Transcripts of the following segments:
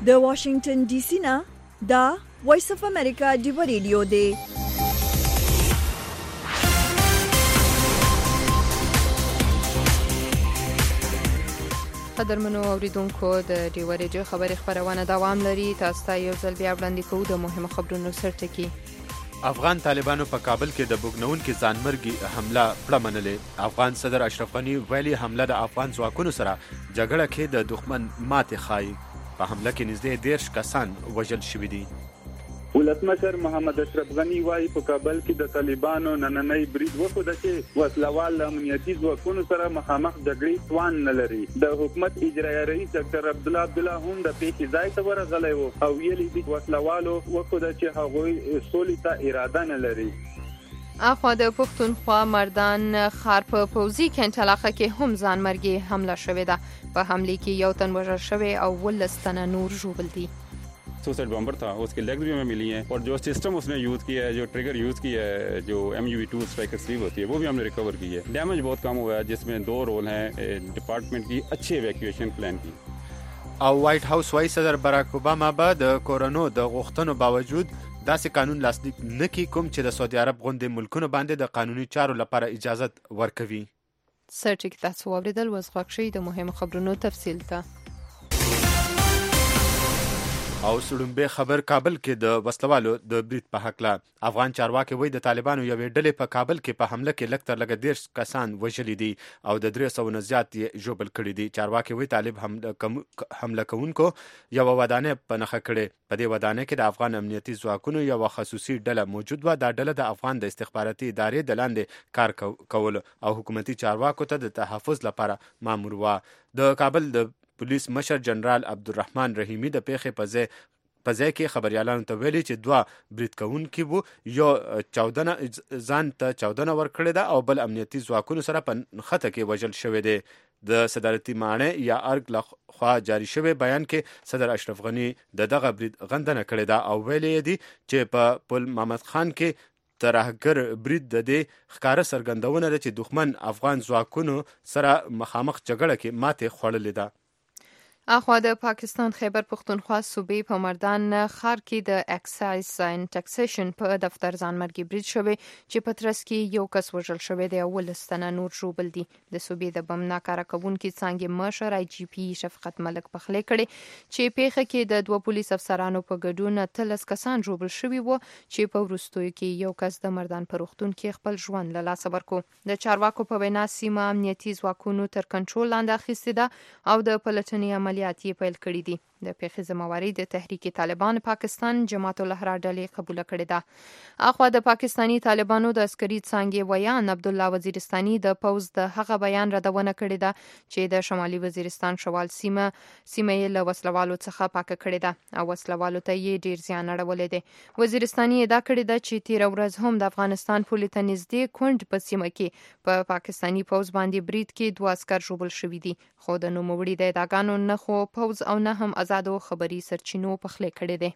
د واشنگټن ډي سي نه دا وایس اف امریکا دی ریډیو دی. قدرمنو اوریدونکو د ډیو ریډیو خبري خبرونه دوام لري. تاسو ته یو ځل بیا وړاندې کوو د مهمو خبرونو سرټکی. افغان طالبانو په کابل کې د بوګنونکو ځانمرګي حمله پړه منلې. افغان صدر اشرف غنی ویلي حمله د افغان ځواکونو سره جګړه کې د دښمن ماتې ښایي. په حمله کې نږدې 13 کسان وژل شوي دي. ولسمشر محمد اشرف غنی وايي په کابل کې د طالبانو نننۍ برید وکړ چې وسلوال امنیتي ځواکونو سره مخامخ جګړې توان نه لري. د حکومت اجرایي رئیس ډاکټر عبدالله هم د پیښې ځای ته ورغلی و او ویلي دي وسلوالو وکړ چې هغوی سولې ته اراده نه لري. اخوا د پښتونخوا مردان ښار په پوځي کینټ علاقه کې هم ځانمرګي حمله شوې ده. په حمله کې یو تن وژل شوی او 19 تنه نور ژوبل دي. सुसाइड बम्बर था, उसके लेग्स भी हमें मिली हैं और जो सिस्टम उसने यूज़ किया है, जो ट्रिगर यूज़ किया है, जो MUV-2 स्ट्राइकर स्लीव होती है, वो भी हमने रिकवर की है. डैमेज बहुत कम हुआ है, जिसमें 2 रोल हैं डिपार्टमेंट की अच्छे इवैक्यूएशन प्लान की. او وایټ هاوس وايي صدر باراک اوباما به د کورونو د غوښتنو باوجود داسې قانون لاسلیک نه کړي کوم چې د سعودي عرب غوندې ملکونو باندې د قانوني چارو لپاره اجازه ورکوي. سرټیک تاسو اوریدل وزغږ شي د مهمو خبرونو تفصیل ته. او سړومبه خبر کابل کې د وسلوالو د برید په حق له افغان چارواکي وایي د طالبانو یوې ډلې په کابل کې په حمله کې لږ تر لږه 13 کسان وژلي دي او د 300 نه زیات یې ژوبل کړي دي. چارواکي وایي طالب حمله کوونکو یو ودانه په نښه کړې. په دې ودانه کې د افغان امنیتي ځواکونو یو خصوصي ډله موجود و. دا ډله د افغان د استخباراتي ادارې د لاندې کار کول او حکومتي چارواکو ته د تحفظ لپاره مامور و. د کابل د پولیس مشر جنرال عبدالرحمن رحیمی د پیښې په ځای کې خبريالانو ته ویلي چې 2 برید کوونکي وو. یو 14 ځان ته 14 ورکړی ده او بل امنیتي ځواکونو سره په نښته کې وژل شوی دی. د صدارتي ماڼۍ یا ارګ لخوا جاری شوی بیان کې صدر اشرف غنی دغه برید غندنه کړې ده او ویلي دی چې په پل محمد خان کې ترهګر برید د دې ښکاره څرګندونه ده چې دښمن افغان ځواکونو سره مخامخ جګړه کې ماتې خوړلې ده. اخوا د پاکستان خیبر پختونخوا صوبې په مردان ښار کې د اکسایز اینڈ ټیکسیشن په دفتر ځانمرګي برید شوی چې په ترڅ کې یو کس وژل شوی دی او 19 تنه نور ژوبل دي. د صوبې د بم ناکاره کوونکي څانګې مشر IGP شفقت ملک پخلی کړي چې پیښه کې د 2 پولیس افسرانو په ګډون 13 کسان ژوبل شوي وو چې په وروستیو کې یو کس د مردان په روغتون کې خپل ژوند له لاسه ورکړ. د چارواکو په وینا سیمه امنیتي ځواکونو تر کنټرول لاندې اخیستې ده او د پلټنې عملیات یې پیل کړي دي. د پیښې ذمہواری د تحریک طالبان پاکستان جماعت الاحرار ډلې قبول کړې ده. اخوا د پاکستانی طالبانو د عسکري څانګې ویان عبدالله وزیرستاني د پوز د هغه بیان ردونه کړې ده چې د شمالي وزیرستان شوال سیمه یې له وسلوالو څخه پاکه کړې ده او وسلوالو ته یې ډیر زیان اړولې ده. وزیرستاني ادعا کړې ده چې 13 ورځ هم د افغانستان پولې ته نږدې کونډ په سیمه کې په پاکستانی پوز باندې برید کې 2 عسكر ژوبل شوي دي. خو د نوموړي د ادعاګانو نه خو پوز او نه هم آزادو خبري سرچینو پخلی کړي دي.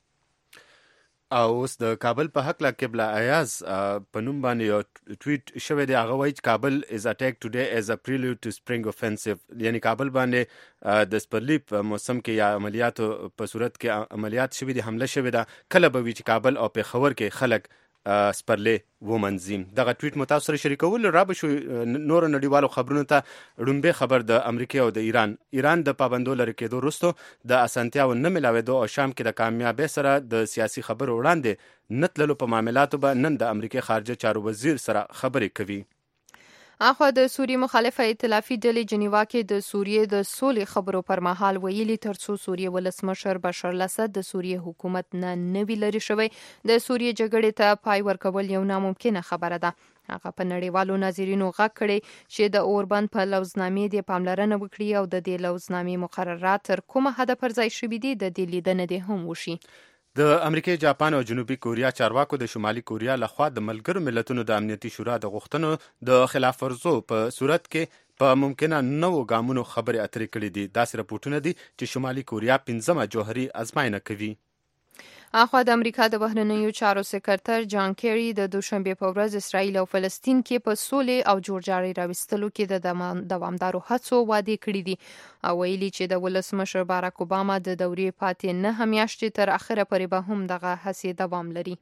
او اوس د کابل په حق لا قبله ایاز په نوم باندې یو ټویټ شوی دی. هغه وایي چې کابل از اټیک ټوډے از ا پریلوډ ټو سپرینګ اوفنسیو. یعنی کابل باندې د سپرلی په موسم کې یا عملیاتو په صورت کې عملیات شوی دي، حمله شوی ده. کله به وی چې کابل او پیښور کې خلک سپرلی ومنځیم. دغه ټویټ مو تاسو سره شریکول را به شو. نور نړیوالو خبرونو ته ړومبه خبر د امریکا او د ایران د پابندو لري کېدو وروسته د اسانتیاو نه ملاوېدو او شام کې د کامیابی سره د سیاسي خبرو وړاندې نتللو په معاملاتو به نن د امریکا خارجه چارو وزیر سره خبرې کوي. اخوا د سوریې مخالفه ائتلافي ډلې جنیوا کې د سوریې د سولې خبرو پر مهال ویلي ترڅو سوریې ولسمشر بشار الاسد د سوریې حکومت نه نوی لري شوی د سوریې جګړې ته پای ورکول یو ناممکنه خبره ده. هغه په نړیوالو ناظرینو غږ کړي چې د اوربند په لوزنامې د پاملرنه وکړي او د دې لوزنامې مقررات تر کومه حد پر ځای شوي دي د دې لیدنه دې هم وشي. د امریکا، جاپان او جنوبي کوریا چارواکو د شمالي کوریا لخوا د ملګرو ملتونو د امنیتي شورا د غوښتنو د خلاف ورزو په صورت کې په ممکنه نوو ګامونو خبرې اترې کړې دي. داسې راپورټونه دي چې شمالي کوریا 15 جوهري ازموینه کوي. اخوا د امریکا د بهرنیو چارو سکرټر جان کیری د دوشنبه په ورځ اسرائیل او فلسطین کې په سولې او جوړجاړي راوستلو کې د دوامدارو هڅو وعده کړې دي او ویلي چې د ولسمشر باراک اوباما د دورې پاتې 9 میاشتې تر اخره پورې به هم دغه هڅې دوام لري.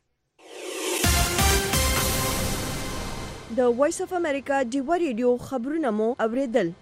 د وایس اف امریکا ډیوا ریډیو خبرونه مو اوریدل.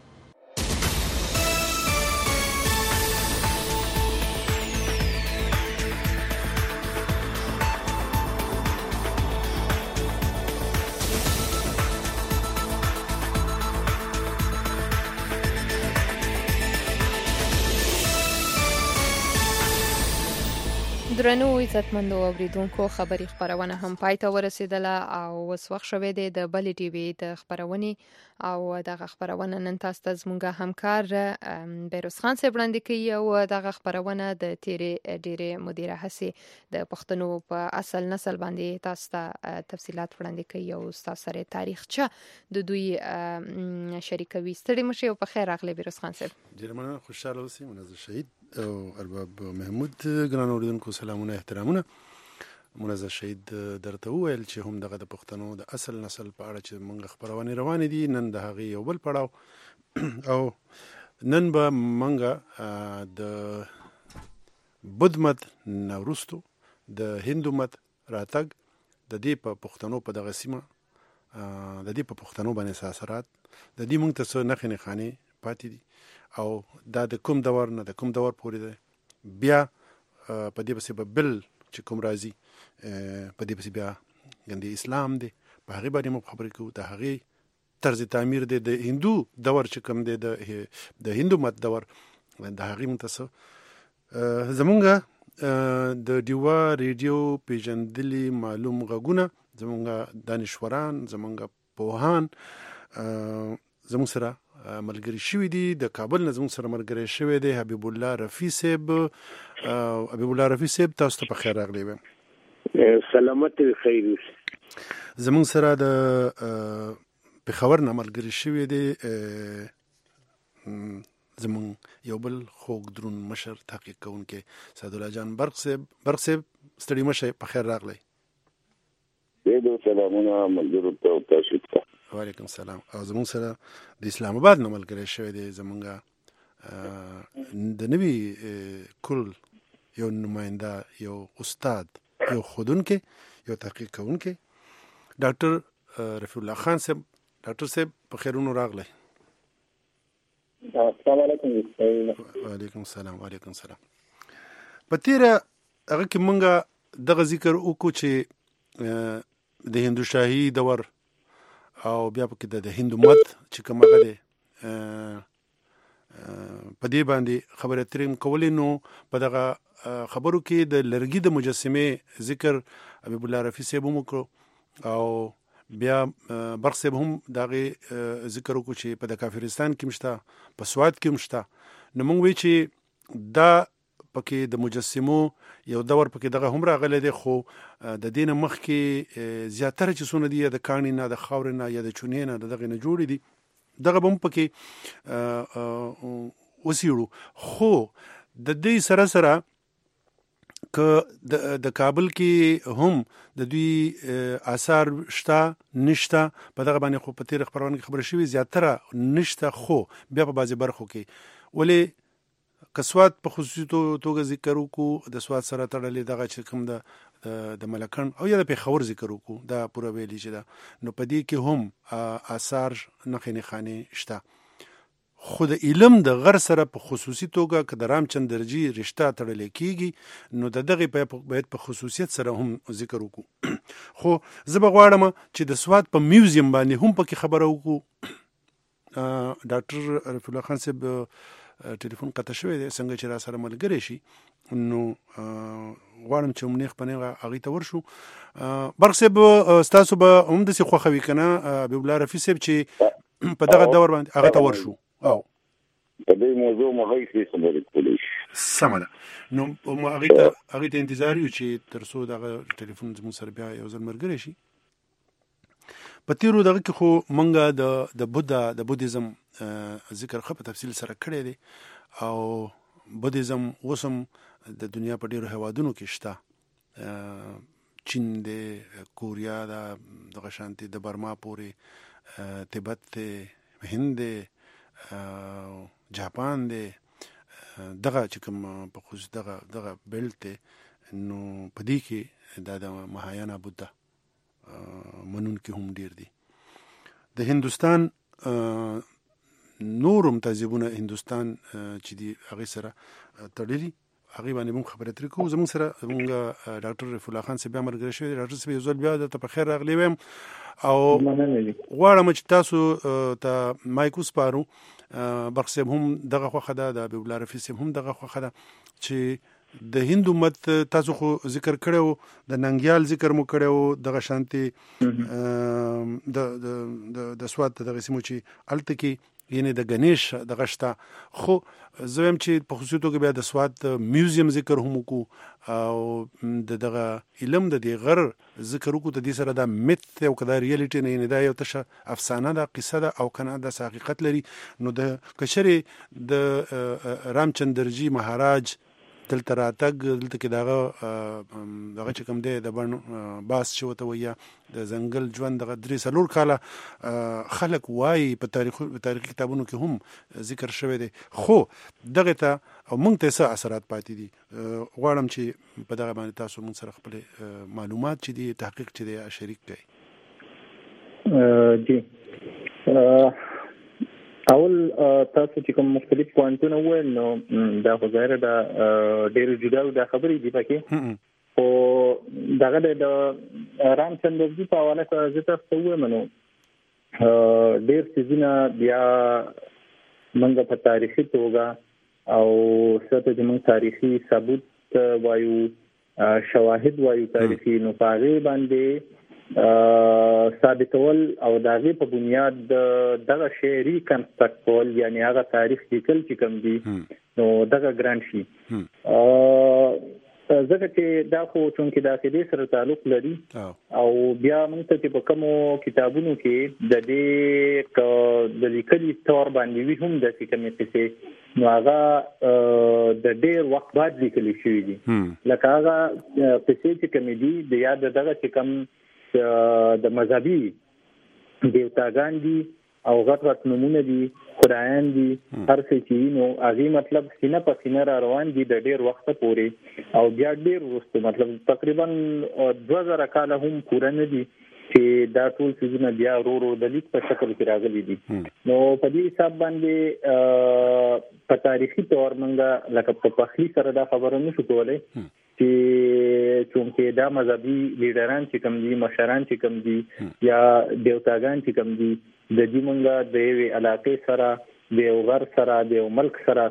درنو عزتمندو اوریدونکو خبری خبرونه هم پای ته ورسیدله او اوس وخت شوی دی د بلې ټي وي د خبرونې او دغه خبرونه نن تاسو ته زموږ همکار بیروز خان صاحب وړاندې کوي او دغه خبرونه د تیرې ډېرې مدیره هسې د پښتنو په اصل نسل باندې تاسو ته تفصيلات وړاندې کوي او تاسو سره تاریخچه د دوی شریکوي. ستړي مشه او په خیر راغلی بیروز خان صاحب. ډېر مننه، خوشاله اوسئ. منظر شهید او ارباب محمود ګران اوریدونکو سلامونه احترامونه. منظر شهید درته وویل چې هم دغه د پښتنو د اصل نسل په اړه چې موږ خبرونه روانې دي، نن د هغې یو بل پړاو او نن به موږ د بودھ مت نه وروستو د هندو مت راتګ د دې په پښتنو په دغه سیمه د دې په پښتنو باندې اثرات د دې موږ ته څه نښې نښانې پاتې دي او دا د کوم دور نه د کوم دور پورې دی. بیا په دې پسې به بل چې کوم راځي په دې پسې بیا ګندې اسلام دی، په هغې باندې موږ خبرې کوو. د هغې طرز تعمیر دی د هندو دور چې کوم دی د هندو مت دور د هغې موږ ته څه زمونږ د ډیوا ریډیو پیژندلي معلوم غږونه زمونږ دانشوران زمونږ پوهان زمونږ سره ملګری شوي دي. د کابل نه زموږ سره ملګری شوی دی حبیب الله رفیع صاحب. حبیب الله رفیع صاحب تاسو ته په خیر راغلی ویم. سلامت خیر. زموږ سره د پېښور نه ملګری شوی دی زموږ یو بل خوږ درون مشر تحقیق کوونکی سعدالله جان برق صاحب. برق صاحب ستړي مشه، په خیر راغلی. ډېر سلامونه ملګرو ته او تاسو ته. وعلیکم السلام. او زموږ سره د اسلام آباد نه ملګری شوی دی زموږ د نوي کل یو نماینده، یو استاد، یو ښودونکی، یو تحقیق کوونکی ډاکټر رفیع الله خان صاحب. ډاکټر صاحب په خیرونو راغلی. السلام علیکم. وعلیکم السلام. وعلیکم السلام. په تیره هغه کې مونږ دغه ذکر وکړو چې د هندو شاهي دور او بیا پکې د هندو مت چې کوم هغه دی په دې باندې خبرې اترې کولې. نو په دغه خبرو کې د لرګي د مجسمې ذکر حبیب الله رفیع صاحب هم وکړو او بیا برق صاحب هم دغه ذکر وکړو چې په د کافرستان کې مشته، په سواد کې مشته. نو موږ وی چې دا پکې د مجسمو یو دور پکې دغه هم راغلی دی، خو د دې نه مخکې زیاتره چې څونه دي یا د کاڼي نه، د خاورې نه، یا د چونې نه، د دغې نه جوړې دي. دغه به هم پکې وسیړو. خو د دې سره سره که د کابل کې هم د دوی آثار شته نشته، په دغه باندې خو په تېره خپرونه کې خبره شوې زیاتره نشته. خو بیا په بعضې برخو کې ولې که سواد په خصوصي توګه ذکر وکړو، د سواد سره تړلې دغه چې کوم د ملکن او یا د پېښور ذکر وکړو، دا پوره ویلي چې ده. نو په دې کې هم آثار نښې نښانې شته. خو د علم د غر سره په خصوصي توګه که د رامچندرجي رشته تړلې کېږي نو د دغې باید په خصوصیت سره هم ذکر وکړو. خو زه به غواړم چې د سواد په میوزیم باندې هم پکې خبره وکړو. ډاکټر رفیع الله خان صاحب ټلیفون قطع شوی دی، څنګه چې را سره ملګری شي نو غواړم چې منیخ په نیغه هغې ته ورشو. برق صاحب ستاسو به هم داسې خوښوي که نه حبیب الله رفیع صاحب چې په دغه دور باندې هغه ته ورشو او په دې موضوع مو هیڅ خبرې کولی سمه ده. نو هغې ته انتظار یو چې تر څو دغه ټلیفون زموږ سره بیا یو ځل ملګری شي. په تیرو دغه کې خو منګه د بودیزم ذکر خو په تفصیل سره کړی دی او بودیزم اوس هم د دنیا په ډیرو هیوادونو کې شته. چین دی، کوریا دا، دغه شانتي د برما پورې، تبت دی، هند دی، جاپان دی، دغه چې کوم په خصوص دغه بیلټ دی، نو په دې کې دا د مهایانا بودا منونکي هم ډیر دي. د هندوستان نورم تهذیبونه هندوستان چې دی هغه سره تړلي، هغه باندې موږ خبرې ترې کوو. زموږ سره موږ ډاکټر رفیع الله خان صاحب بیا مرګ شوی. ډاکټر صاحب یو ځل بیا درته په خیر راغلی ویم او غواړم چې تاسو ته مایک وسپارو. برق صاحب هم دغه خوښه ده، د حبیب الله رفیع صاحب هم دغه خوښه ده چې د هندو مت تاسو خو ذکر کړو، د ننګیال ذکر مو کړو، دغه شانتي د سواد دغه سیمو چې الته کې یعنی د غنیش دغه شته. خو زه هم چې په خصوصي توګه بیا د سواد میوزیم ذکر هم وکړو او دغه علم د دې غر ذکر وکړو. د دې سره دا میت او کدا ریالټي نه، یعنی دا یو تشه افسانه ده، قصه ده او کنه د حقیقت لري. نو د کشري د رامچندرجی مهاراج دلته راتګ، دلته کې دغه چې کوم دی د بڼ باس چې ورته وایي د ځنګل ژوند دغه 3-4 کاله خلک وایي په تاریخي کتابونو کې هم ذکر شوی دی. خو دغه ته او موږ ته څه اثرات پاتې دي. غواړم چې په دغه باندې تاسو موږ سره خپل معلومات چې دي، تحقیق چې دی شریک کړئ. جی اول تاسو چې کوم مختلف پوینټونه وویل نو دا خو ظاهره دا ډېر جدا د خبرې دي پکې. او دغه د رامچندرجی په حواله سره زه تاسو ته وایم نو ډېر څیزونه بیا موږ په تاریخي توګه او څه چې موږ تاریخي ثبوت وایو، شواهد وایو تاریخي، نو په هغې باندې ثابتول او د هغې په بنیاد دغه شی ریکنسټرکټ کول، یعنی هغه تاریخ لیکل چې کوم دي نو دغه ګران شي. ځکه چې دا خو چونکې د عقیدې سره تعلق لري او بیا موږ ته چې په کومو کتابونو کې د دې د لیکلي طور باندې وي هم داسې کومې قصې نو هغه د ډېر وخت بعد لیکلي شوي دي. لکه هغه قصې چې کومې دي د یاد دغه چې کوم د مذهبي دیوتاګان دي او غټ نمونه دي، خدایان دي، هر څه چې نو هغه مطلب سینه په سینه را روان دي د ډېر وخت پورې او بیا ډېر وروسته مطلب تقریبا 2000 کاله هم پوره نه دي چې دا ټول څیزونه بیا ورو د لیک په شکل کې راغلي دي. نو په دې حساب باندې په تاریخي تور منګه لکه په پخلی سره دا خبره نشو کولای چې چونکې دا مذهبي لیډران چې کوم دي، مشران چې کوم دي یا دیوتاګان چې کوم دي، د دې منګه د یوې علاقې سره، د یو غر سره، د یو ملک سره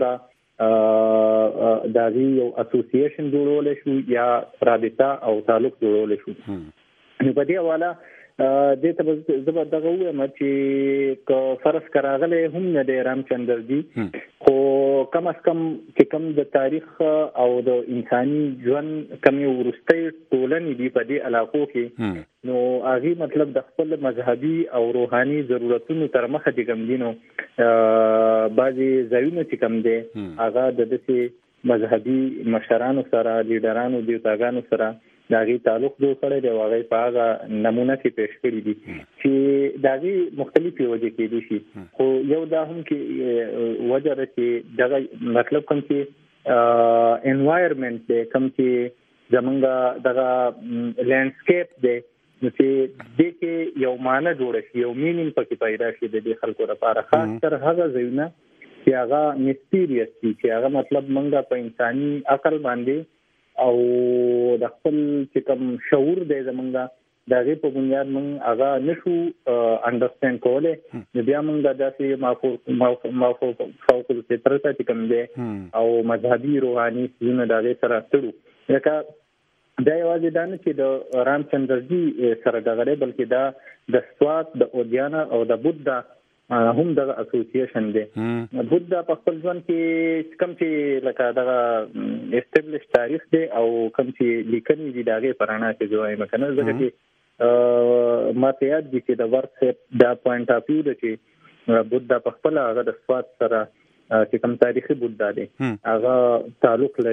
څومره د هغې یو اسوسییشن جوړولی شو یا رابطه او تعلق جوړولی شو. نو په دې حواله دې ته زه به دغه ووایم چې که فرض که راغلی هم نه دی رامچندرجي، خو کم از کم چې کوم د تاریخ او د انساني ژوند کمې وروستۍ ټولنې دي په دې علاقو کې، نو هغې مطلب د خپل مذهبي او روحاني ضرورتونو تر مخه چې کوم دي نو بعضې ځایونه چې کوم دی هغه د داسې مذهبي مشرانو سره، لیډرانو، دیوتاګانو سره د هغې تعلق جوړ کړی دی او هغې په هغه نمونه کې پیش کړي دي چې د هغې مختلفې وجې کېدای شي. خو یو دا هم کې وجه ده چې دغه مطلب کوم چې انوایرمنټ دی، کوم چې زمونږ دغه لینډسکیپ دی، نو چې دې کې یو معنی جوړه شي، یو مینینګ پکې پیدا شي د دې خلکو لپاره، خاص تر هغه ځایونه چې هغه میسټیریس دي، چې هغه مطلب موږ په انساني عقل باندې او د خپل چې کوم شعور دی زمونږ د هغې په بنیاد موږ هغه نشو انډرسټینډ کولی، نو بیا موږ داسې فوق الفطرته چې کوم دی او مذهبي روحاني څیزونه د هغې سره تړو. لکه دا یوازې دا نه چې د رامچندرجي سره دغه دی، بلکې دا د سوات، د اودیانه او د بودا هم دغه اسوسییشن دی. بودا په خپل ژوند کې کوم چې لکه دغه اسټابلیش تاریخ دی او کوم چې لیکنې دي د هغې په رڼا کې زه وایم که نه، ځکه چې ما ته یاد دي چې د ورک صاحب دا پوینټ اف ویو ده چې بودا په خپله هغه د سوات سره چې کوم تاریخي بودا دی هغه تعلق لري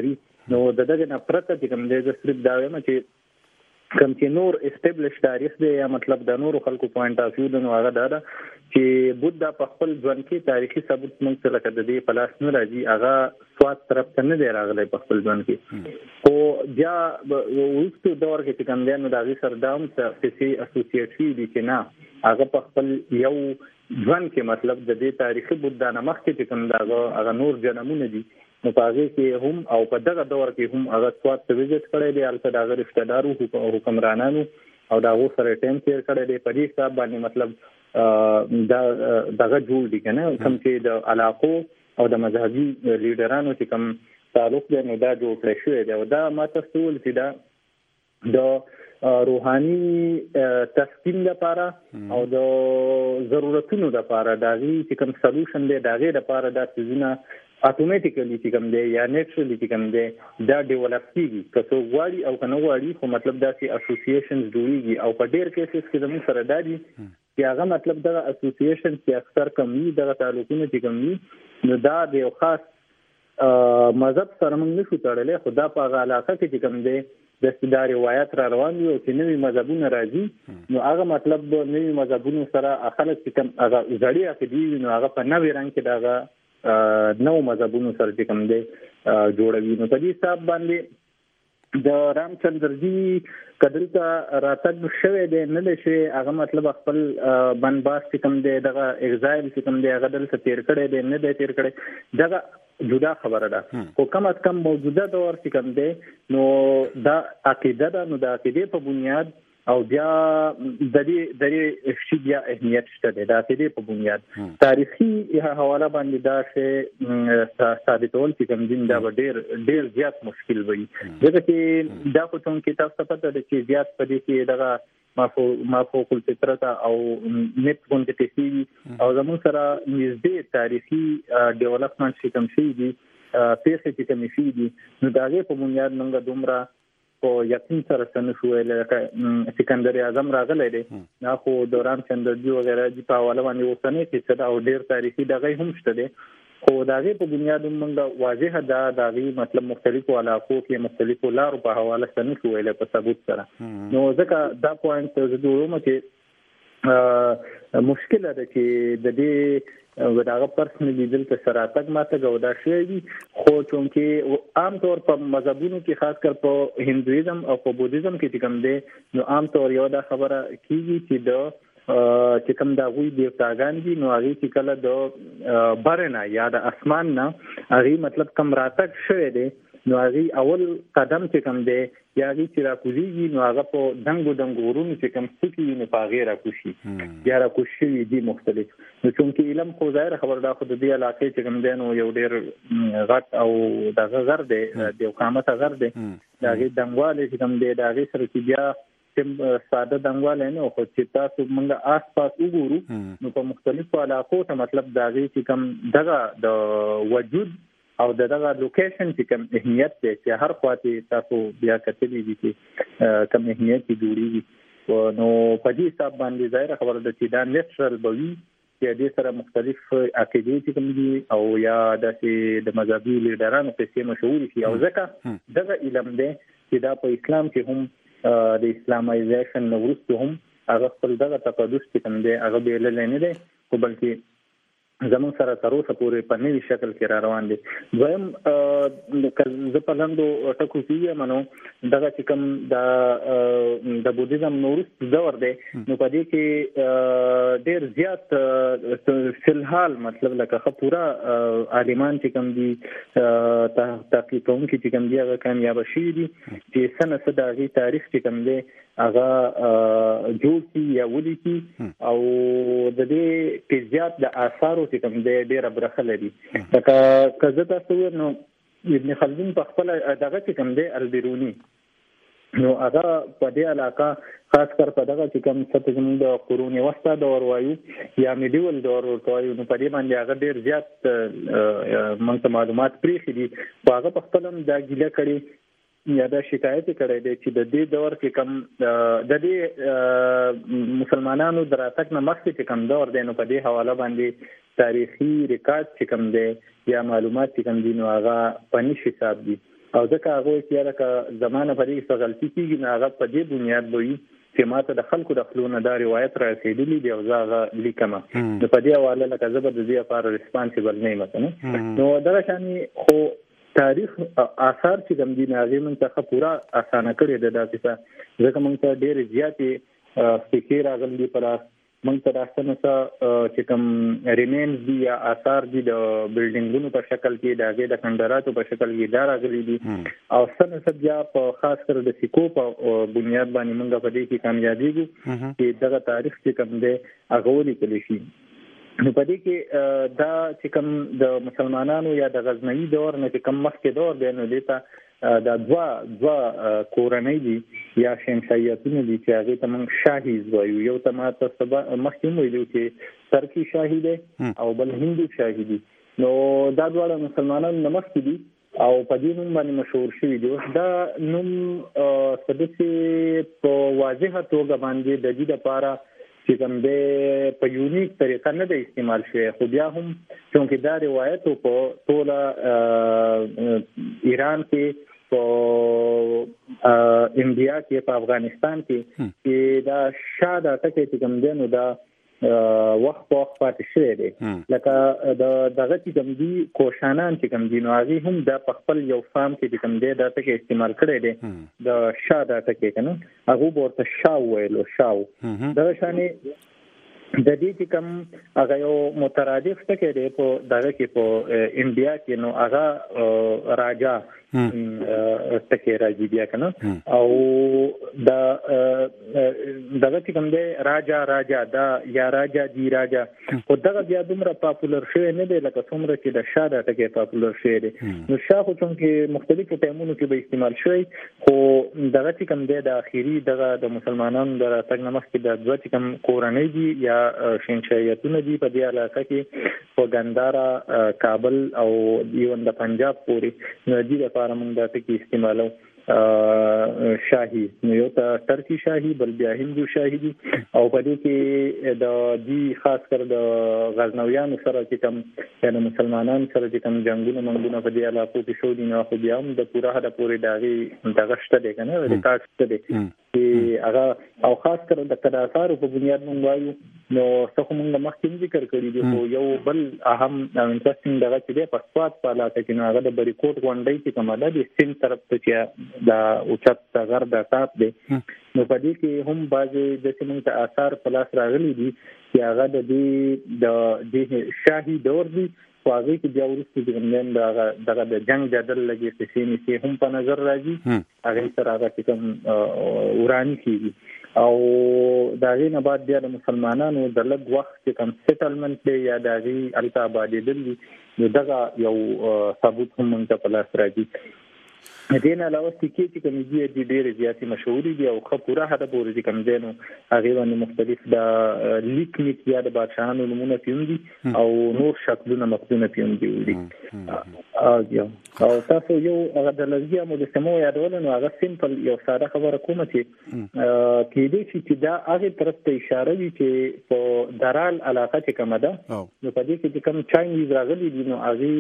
نو دغه نه پرته چې کوم دی د صرف دا وایم چې کوم چې نور اسټابلیش تاریخ دی یا مطلب د نورو خلکو پوینټ اف ویو د نو هغه دا چې بودا په خپل ژوند کې تاریخي ثبوت موږ سره کړی دی په لاس نه راځي هغه سواد طرف ته نه دی راغلی په خپل ژوند کې او بیا وروسته دور کې چې کوم دی نو د هغې سره دا هم څه اسوسییټ شوي دي چې نه هغه په خپل یو ژوند کې مطلب د دې تاریخي بودا نه مخکې چې کوم دی هغه نور جنمونه دي نو په هغې کې هم او په دغه دور کې هم هغه سواد ته وزټ کړی دی هلته د هغه رشته دارو حکمرانانو او د هغو سره ټایم تېر کړی دی په دې حساب باندې مطلب دغه جوړ دي که نه کوم چې د علاقو او د مذهبي لیډرانو چې کوم تعلق دی نو دا جوړ کړی شوی دی او دا ما تاسو ته وویل چې دا د روحاني تسکین لپاره او د ضرورتونو لپاره د هغې چې کوم سلوشن دی د هغې لپاره دا څیزونه اتوماتیکلی چې کوم دی یا نیچرلی چې کوم دی دا ډیولپ کیږي که څوک غواړي او که نه غواړي خو مطلب داسې اسوسییشنز جوړیږي او په ډېر کیسز کې زموږ سره دا دي چې هغه مطلب دغه اسوسییشن چې اکثر کم وي دغه تعلقونه چې کم وي نو دا د یو خاص مذهب سره موږ نشو تړلی خو دا په هغه علاقه کې چې کوم دی د دا روایت را روان وي او چې نوي مذهبونه راځي نو هغه مطلب نوي مذهبونو سره خلک چې کوم هغه زړې عقیدې وي نو هغه په نوي رنګ کې دغه نو مذهبونو سره چې کوم دی جوړوي نو په دې حساب باندې د رامچندرجي کدلته راتګ شوی دی نه دی شوی هغه مطلب خپل بنباس چې کوم دی دغه ایگزایل چې کوم دی هغه دلته تیر کړی دی نه دی تیر کړی دغه جدا خبره ده خو کم از کم موجوده دور چې کوم دی نو دا عقیده ده نو د عقیدې په بنیاد او بیا د دې شی بیا اهمیت شته د عقیدې په بنیاد تاریخي حواله باندې دا شی ثابتول چې کوم دین دا ډېر زیات مشکل وي ځکه چې دا خو څنګه کتاب څه پته ده چې زیات په دې کې دغه مافوق الفطرت او نت کونټیټیسي او زموږ سره نږدې تاریخي ډیولپمنٹ چې کوم شي دي پیسې چې کوم شي دي نو دا غي په بنیاد موږ دومره او یقین سره څنګه شوې لکه سکندر اعظم راغلی دی دا خو دوران چندرجی وغیرہ دی په حواله باندې اوسنۍ کیسه دا او ډېر تاریخي دغه هم شته دی خو دغه په بنیاد موږ واضح دا دغه مطلب مختلفو علاقو کې مختلفو لارو په حواله څنګه شوې په ثبوت سره نو ځکه دا پوینټ زه جوړوم چې مشکل ده چې د دې وداغه پرسنلی دلته سراتک ماته غوډا شوی دي خو چونکه عام طور په مذهبونو کې خاص کر په هندویزم او په بودیزم کې چې کوم دی نو عام طور یو دا خبره کیږي چې د کوم دا غوي دیوتاګان دي نو هغه چې کله د برنه یا د اسمان نه هغه مطلب کم راتک شوی دی نو هغه اول قدم چې کوم دی یا هغه چې راکوزيږي نو هغه په دنګو ورونو چې کوم څه کې نه پاغې راکوشي یا راکوشي دي مختلف نو چې علم خو ظاهر خبر دا خو د دې علاقې چې کوم دی نو یو ډېر غټ او دغه غر دی د قامت غر دی دا هغه دنګواله چې کوم دی دا هغه سره چې بیا کوم ساده دنګواله نه خو چې تاسو موږ آس پاس وګورو نو په مختلفو علاقو ته مطلب دا هغه چې کوم دغه د وجود او دغه لوکیشن چې کوم اهمیت دی چې هر خواته تاسو بیا کتلې دي چې کوم اهمیت جوړیږي نو په دې حساب باندې ظاهر خبره ده چې دا نیچرل بوي چې دې سره مختلف عقیدې چې کوم دي او یا د مذهبي لیډرانو په څیر مشهور شي او ځکه دغه علم دی چې دا په اسلام کې هم د اسلامایزیشن نو ورسته هم هغه خپل دغه تقدس چې کوم دی هغه به لنه دی خو بلکې زمون سره تر اوسه پورې په نوي شکل کې را روان دي دویم زه په لاندو ټکو کې منو دغه چې کوم د بودیزم نورست دور دی نو په دې کې ډېر زیات فلحال مطلب لکه پورا عالمان چې کوم دي تحقیق کوونکي چې کوم دي هغه کامیاب شي دي چې سنه صداغي تاریخ چې کوم دی هغه جوړ کی یا ودی کی او د دې کې زیات د آثارو چې کوم دی ډېر برخه لري لکه کزه تاسو نو ابن خلدون په خپل دغه چې کوم دی البیرونی نو هغه په دې علاقه خاص کر په دغه چې کوم څه زموږ د قرون وسطا دور وایو یا میډیول دور وایو نو په دې باندې هغه ډېر زیات موږ معلومات پریخي دي هغه په خپل هم دا ګیله کړي یا دا شکایت کړی دی چې د دې دور کې کم د دې مسلمانانو دراتک نه مخکې چې کم دور دی نو په دې حواله باندې تاریخي ریکارډ چې کم دی یا معلومات چې کم دي نو هغه په نشي حساب دي او ځکه هغه چې لکه زمانه په دې څه غلطي کیږي نه هغه په دې بنیاد وي چې ماته د خلکو د خلونو دا روایت را رسیدلی دی او زه لیکم نو په دې حواله لکه زه به د دې لپاره ریسپانسیبل نه یم نو دا شانې خو تاریخ آثار چې کوم دي هغه موږ ته پورا اسانه کړی د داسې ځکه موږ ته ډېر زیاتې فکر راغلي پر موږ ته راستنه چې کوم ریمینز دي یا آثار دي د بلډینګونو په شکل کې د کندراتو په شکل کې دا راغلي دي او څنګه بیا په خاص کر د سکو په بنیاد باندې موږ په دې کې کامیابیږو چې دغه تاریخ چې کوم دی هغه ولیکل شي نو په دې کې دا چې کوم د مسلمانانو یا د غزنوي دور نه چې کوم مخکې دور دی نو دته دا دوا کورنۍ دي یا شمشایتونه دي چې هغه ته موږ شاهي وایو یو ته ماته سبا مخکې ویلو چې ترکی شاهي دی او بل هندو شاهي دي نو دا ډول مسلمانانو نمخکې دي او په دې نوم باندې مشهور شوی دی دا نوم سدسي په واضحه توګه باندې د دې لپاره چې کوم د په یونیک طریقه نه د استعمال شوی خو بیا هم چې دا روایت په ټول ایران کې په انډیا کې په افغانستان کې چې دا شاده ټکی چې کوم دی نو دا وخت په وخت پاتې شوی دی لکه دغه چې کوم دي کوشانان چې کوم دي نو هغه هم د خپل یو فارم کې چې کوم دی دا ټکی استعمال کړی دی د شاده ټکی کنه هغه ورته شاو ویلو شاو دا شانې د دې چې کوم هغه یو مترادف ټکی دی په دغه کې په انډیا کې نو هغه راجا ټکی راځي بیا کنه او دا دغه چې کوم دی راجا دا یا راجا دی راجا خو دغه بیا دومره پاپولر شوی نه دی لکه څومره چې د شاده ټکی پاپولر شوی دی نو شاه خو چې مختلفو ټایمونو کې به استعمال شوی خو دغه چې کوم دی د اخیری دغه د مسلمانانو د راتګ نه مخکې د دوه چې کوم کورنۍ دي یا شینشایتونه دي په دې علاقه کې په ګندارا کابل او ایون د پنجاب پورې نو دې لپاره موږ دا ټکی استعمالو شاهي نو یو ته ترکی شاهي بل بیا هندو شاهي دي او په دې کې د دې خاص کر د غزنویانو سره چې کوم یعنی مسلمانانو سره چې کوم جنگونه منګونه په دې علاقو کې شو دي نو خو بیا هم د پوره هدا پورې دغه شته دی کنه ریکارډ شته دی چې هغه او خاص کر د قداسارو په بنیاد موږ وایو نو څه موږ مخکې ذکر کړی دی خو یو بل اهم او انټرېسټینګ دغه چې د پښتوات په علاقه کې نو هغه د بریکوټ غونډۍ چې کومه ده د سین طرف ته چې دا اوچت غر د تاپ دی نو په دې کې هم بعضي د سیمې ته آثار په لاس راغلي دي چې هغه د شاهي دور دي خو هغه کې بیا وروسته د غنډن دغه د جنگ جدل لګي چې سیمې هم په نظر راځي هغه سره هغه چې کوم ورانی کیږي او دا غي نه بعد بیا د مسلمانانو د لږ وخت چې کوم سیټلمنټ دی یا د غي التابادي دي نو دغه یو ثبوت هم موږ په لاس راځي دین علاوه سکه چې کوم دي د ډېر زیاتې مشهوري دي او خپوره هدا پورې چې کوم دینو هغه باندې مختلف د لیک میت یا د بادشاہانو نمونه پیوندي او نور شکلونه مخدونه پیوندي ودي او تاسو یو هغه د لږه مجسمه یادول نو هغه سیمپل یو ساده خبره کوم چې کې دې چې دا هغه طرف ته اشاره دي چې په درال علاقه کې کومه ده نو په دې کې کوم چاینیز راغلي دي نو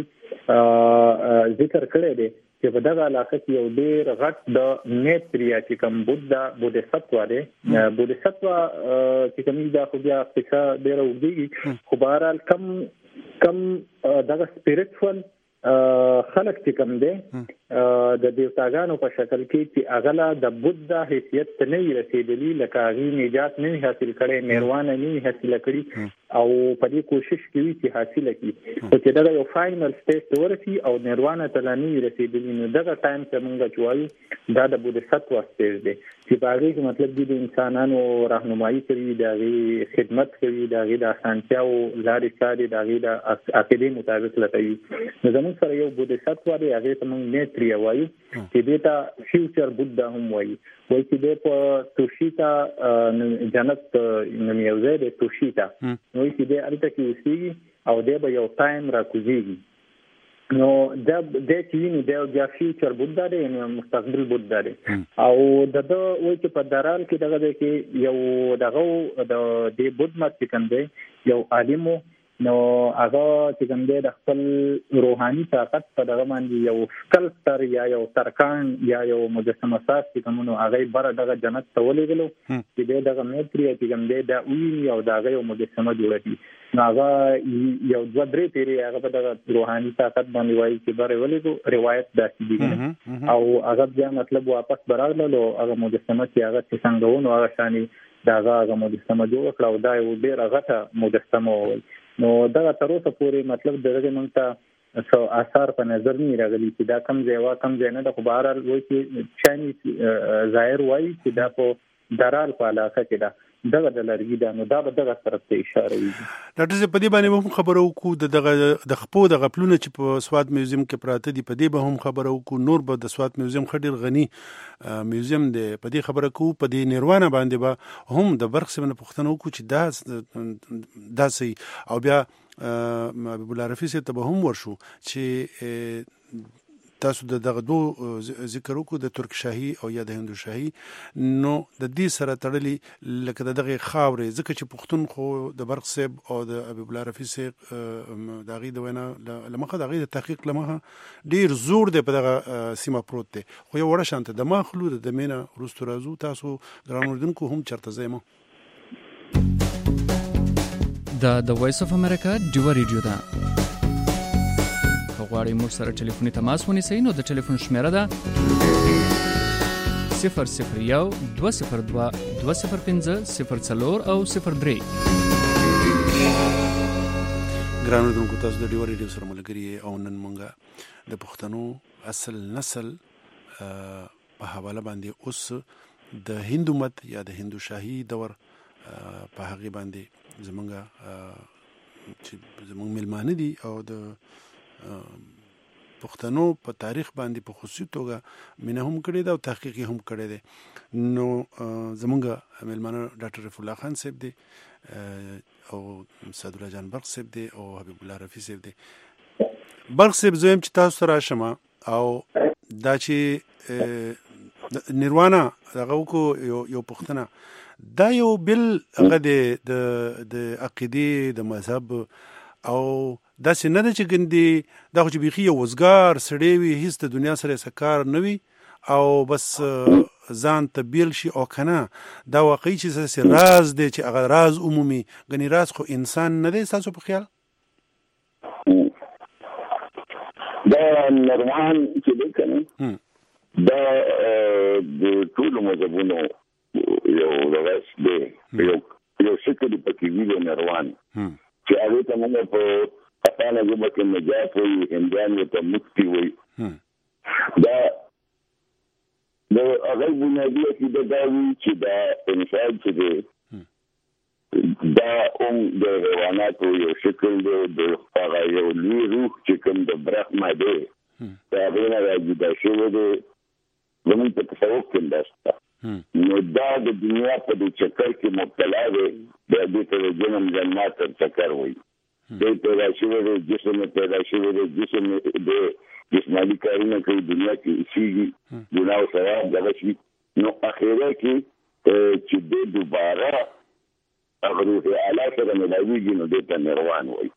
هغه ذکر کړی دی چې په دغه علاقه کې یو ډېر غټ د میتریا چې کوم بودیساتوا دی بودیساتوا چې کوم دا خو بیا څه ډېر وګړي خو بهرحال کم دغه سپیریچوال خلق چې کوم دی د دیوتاګانو په شکل کې چې اغلا د بودا حیثیت ته نه رسیدلی لکه غي نجات نه حاصل کړي نیروانه نه حاصل کړي او په دې کوشش کوي چې حاصل کړي او چې دا یو فائنل سټیج ورسي او نیروانه ته نه رسیدلی نو دغه ټایم ته موږ چوي دا د بودیساتوا سټیج دی چې په هغه کې مطلب دی د انسانانو راهنمایي کوي د غي خدمت کوي د غي د اسانتیاو لارې چارې د غي د عقیدې مطابق لټوي نو زموږ سره یو بودیساتوا دی هغه ته موږ میتری وایو چې دیتا فیوچر بودا هم وایي چې د په توشیتا جنت نمیوزه د توشیتا نو چې د الته کې اوسېږي او د یو ټایم راکوزيږي نو د چې نو د فیوچر بودا دی نو مستقبل بودا دی او د وایي چې په درال کې دغه کې یو دغه د بودمت څنګه یو عالم نو هغه چې کوم دی د خپل روحاني طاقت په دغه باندې یو سکلپټر یا یو ترکان یا یو مجسمه ساز چې کومو هغه بره دغه جنت ته ولېږلو چې دغه میتري چې کوم دی دا وی او دغه یو مجسمه جوړه کړي نو هغه یو دوه درې پیری هغه په دغه روحاني طاقت باندې وایي چې بره ولېږو روایت داسې دي او هغه بیا مطلب واپس براغلو هغه مجسمه چې هغه څنګه ونه هغه شاني دغه مجسمه جوړ کړه او دا یو ډېر غټه مجسمه وي نو دا تر اوسه پورې مطلب دغه مونږ ته څو آثار په نظر نه راغلي چې دا کم ځای کم ځای نه د خبرال وایي چې چاني ظاهر وایي چې دا په درال په علاقه کې دا دغه د لرګي دا نو دا به دغه طرف ته اشاره وي. ډاکټر زه په دې باندې هم خبرو کو د خپو د غپلونه چې په سواد میوزیم کې پراته دي په دې به هم خبرو کو نور به د سواد میوزیم خډیر غني میوزیم دی په دې خبره کو په دې نیروانه باندې به هم د برخ سمنه پښتنو کو چې دا سي او بیا حبیب الله رفیع ته به هم ورشو چې تاسو دغه دو ذکر وکړو د ترک شاهي او یا د هندو شاهي نو د دې سره تړلي لکه دغه خاورې ځکه چې پښتون خو د برق صاحب او د حبیب الله رفیع صاحب دغه د وینا لمخه دغه د تحقیق لمخه ډیر زور دی په دغه سیمه پروت دی خو یو وړه شانته د مخلو د مینه ورستو رازو تاسو ګرانوردونکو هم چرته زایمو د وایس اف امریکا ډیو ریډیو دا غواړئ موږ سره ټلیفوني تماس ونیسئ نو د ټلیفون شمیره ده 001 202 205 04 او 03. ګرانو دونکو تاسو د ډیو ریډیو سره ملګری او نن مونږه د پښتنو اصل نسل په حواله باندې اوس د هندو مت یا د هندو شاهي دور په هغه باندې زمونږه چې زمونږ ملمانه دي او د پښتنو په تاریخ باندې په خصوصي توګه مینه هم کړې ده او تحقیق هم کړی دی نو زمونږ ملمانه ډاکټر رفیع الله خان صاحب دی او سعد الله جان برق صاحب دی او حبیب الله رفیع صاحب دی. برق صاحب زویم چې تاسو سره شمه او دا چې نیروانه دغه کو یو پښتنه دا یو بل هغه د عقیده د مذهب او دا څه نه ده چې ګندې دا خو چې بیخي یو وزګار سړی وي هیڅ د دنیا سره سکار نه وي او بس ځان ته بیل شي او کنه دا واقعي چې راز دی چې هغه راز عمومي ګنې راز خو انسان نه دی ستاسو په خیال دا نرمان چې دی کنه دا د ټولو مذهبونو یو لوس دی یو شکل پکې وی د نروان چې هغه ته موږ په پاتانه جبه کې نجات وي هندیان ته مکتی وي دا هغه بنیادی چې دا وی چې دا انسان چې دی دا د حیواناتو یو شکل دی د هغه یو لوی روح چې کوم د برخما دی دا غوښنه راځي دا شی دی زموږ په تصوف کې دا نو دا د دنیا په دې چکر کې مبتلا دی د دې ته جنم جنات چکر وي د پیدا شوی د جسم پیدا شوی د جسم د جسمانی کارونه کوي دنیا کې شيږي ګناه او ثواب دغه شي نو اخیره کې چې د دوباره هغه روح اعلی سره ملاویږي نو د نروان وایي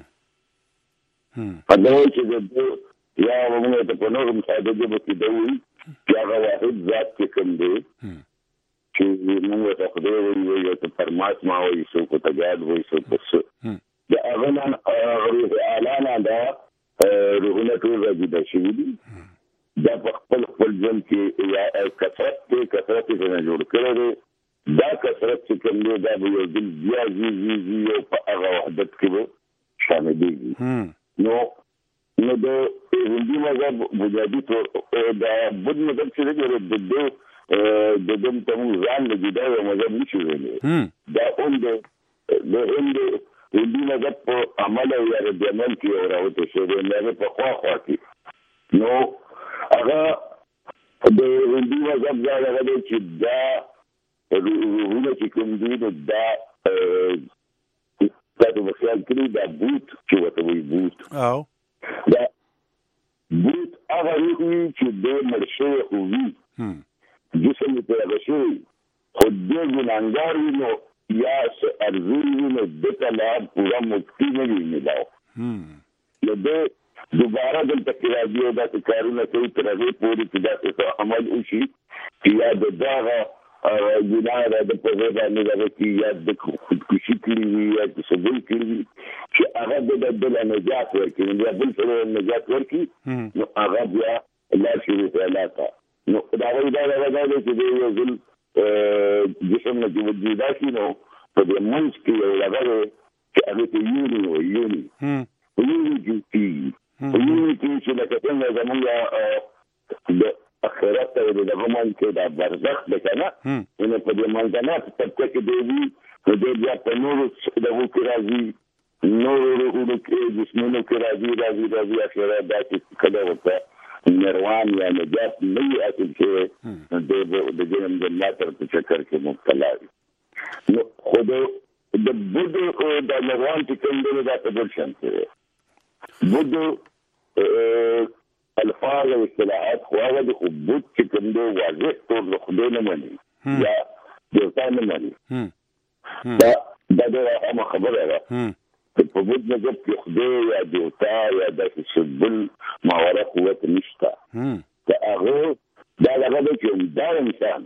په دا چې د یا موږ ته په نورم ساده کې به دوی چې هغه واحد ذات کې کوم دی چې موږ ته خدای وایي یو ته پرماتما وایي څو کو تجاد وایي څو څه دا اغلان روح اعلان دا روحونه ټول راځي د شي دي دا په خپل ځل کې یا کثرت څخه جوړ کړي دا کثرت چې کوم دی دا یو دل زیازي یو په هغه وحدت کې شامل دي نو د هندي مذهب بنیادی طور دا بد مذهب چې د دم تم ځان د جدا یو مذهب نشي ویلي دا هم د هندي مذهب په عمل او رد عمل کې او راوته شوی نه په خوا کې نو هغه د هندي مذهب دا هغه چې دا روحونه چې کوم دي دا تاسو په خیال کې دا بوت چې وته وي بوت او دا بوت هغه روحي چې د مرشه خو وي جسم ته راغشي خو دې ګناګار وي نو یا ارزوی نو دته لا پورا مفتی نه وي ملاو نو د دوباره دلته کې راځي او دا کارونه کوي تر هغه پورې چې دا عمل وشي چې یا د دغه ګناه د په ځای باندې راځي یا د خودکشي کړي وي یا د سبل کړي وي چې هغه د نجات ورکړي یا بل څه نجات ورکړي نو هغه بیا لا شي ولاته نو دا وایي دا راځي چې د یو ځل جسم نه جوړ شي نو په دې منځ کې یو لږه چې هغه ته یونی چې لکه څنګه زموږ د اخرت او د غمن کې دا برزخ ده کنه نو په دې منځنات طبقه کې دی نو د بیا په نورو د وکړه راځي نورو کې جسمونو کې راځي اخرت دا چې کله وته نروان یا نجات نه وي اصل کې د جنم د الله تر په چکر کې مبتلا وي نو خود د بده او د نروان چې کوم دی دا په بل شان کې بده الفاظ او اصطلاحات خو هغه د خبوت چې کوم دی واضح طور له خدای نه مني یا دیوتا نه مني دا ډېره خبره ده په بده نظر کې خدای یا دیوتا یا د سبل ماوره قوت نشته دا هغه دا هغه چې دا انسان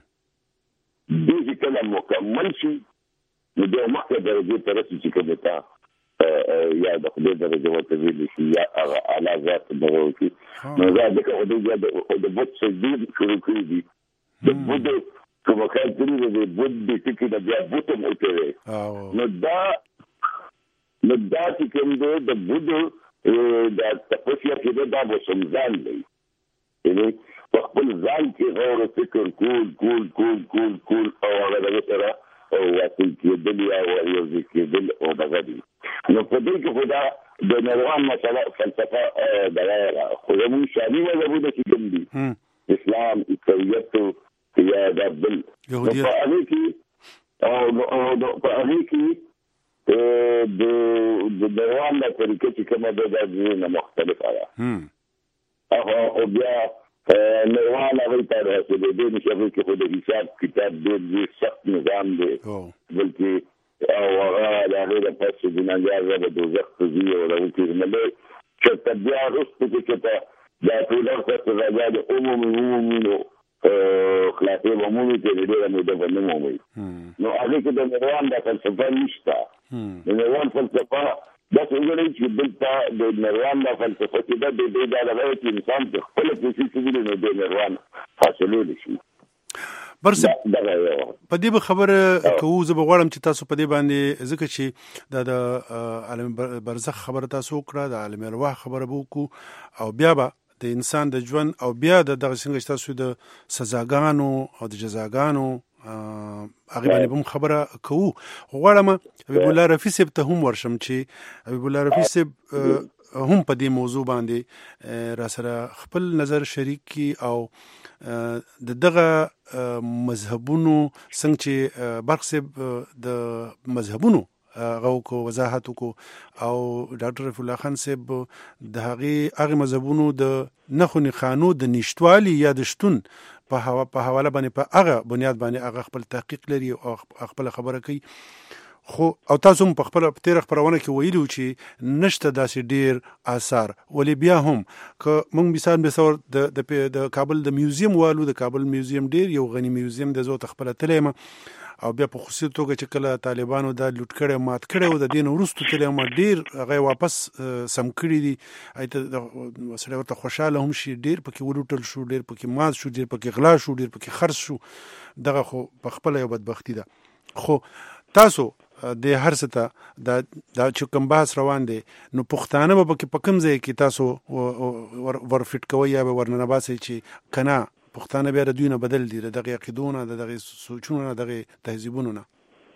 دې کله مکمل شي نو د مخکې درجه تر څه چې کومه یا د خدای درجه ورته ویل شي یا اعلی ذات دغه کی نو دا د بوت سجدي شروع کړی دي د بوت کوم کار کړی دی بوت د ټکی د بیا بوت مو کوي نو دا چې کوم دی د بوت د تفسیر کې دا به سمځان دی یعنی په خپل ځان کې غور او فکر کول او هغه سره او واقعي کېدل یا یو ځکېدل او دغه دي نو په دې کې خدا د نروان مسله فلسفه دا خو موږ شامل وګورو د کوم دي اسلام عیسویت یا د بل په هغه کې او په هغه کې د نروان د طریقې چې کومه ده د مختلفه ده او بیا نروان هغه ته راځي د دې چې کې خو د حساب کتاب ډېر سخت نظام دی بلکې او هغه د هغې د پس چې ګناهګار به دوزخ ته ځي او د هغې نه دی چې ته بیا وروسته کې چې ته دا ټول هغه سزاګاه د عمومي نو خلاصې به مومي چې ډېره موده به نه مومي نو هغې کې د نروان دا فلسفه نشته د نروان فلسفه دا څنګه چې دلته د نروان دا فلسفه چې دا د دې دا لغوي چې انسان په خپل کوشش کوي نو د نروان حاصلول شي برس په دې خبره کوو زه بغواړم چې تاسو په دې باندې ځکه چې د عالم برزخ خبره تاسو کړه د عالم ارواح خبره وکړو او بیا به د انسان د ژوند او بیا د دغه څنګه تاسو د سزاګانو او د جزاګانو هغه باندې هم خبره کوو غواړم حبیب الله رفیع صاحب ته هم ورشم چې حبیب الله رفیع صاحب هم په دې موضوع باندې را سره خپل نظر شریک کی او دغه مذهبونو څنګه چې برخ صاحب د مذهبونو غو وضاحت کو او ډاکټر رفیع الله خان صاحب د هغه مذهبونو د نخونی خانو د نشټوالي یا د شتون په حواله باندې په هغه بنیاد باندې هغه خپل تحقیق لري او خپل خبره کوي خو او تاسو هم په خپل تیر خبرونه کې ویلو چې نشته داسې ډیر آثار ولی بیا هم که موږ مثال به څور د کابل د میوزیم والو د کابل میوزیم ډیر یو غنی میوزیم د زو تخپل تلیم او بیا په خصوصي توګه چې کله طالبانو دا لوټ کړي مات کړي او د دین ورستو تلیم ډیر هغه واپس سم کړي دي ایته وسره ورته خوشاله هم شي ډیر پکې ولوټل شو ډیر پکې مات شو ډیر پکې غلا شو ډیر پکې خرڅ شو دغه خو په خپل یو بدبختی ده خو تاسو د هر څه ته دا چې کوم بحث روان دي نو پښتانه به په کوم ځای کې تاسو ورفټ کوي یا ورننه باسي چې کنا پښتانه بیا د دوی نه بدل دي دغه عقیدونه دغه سوچونه دغه تهذیبونه نه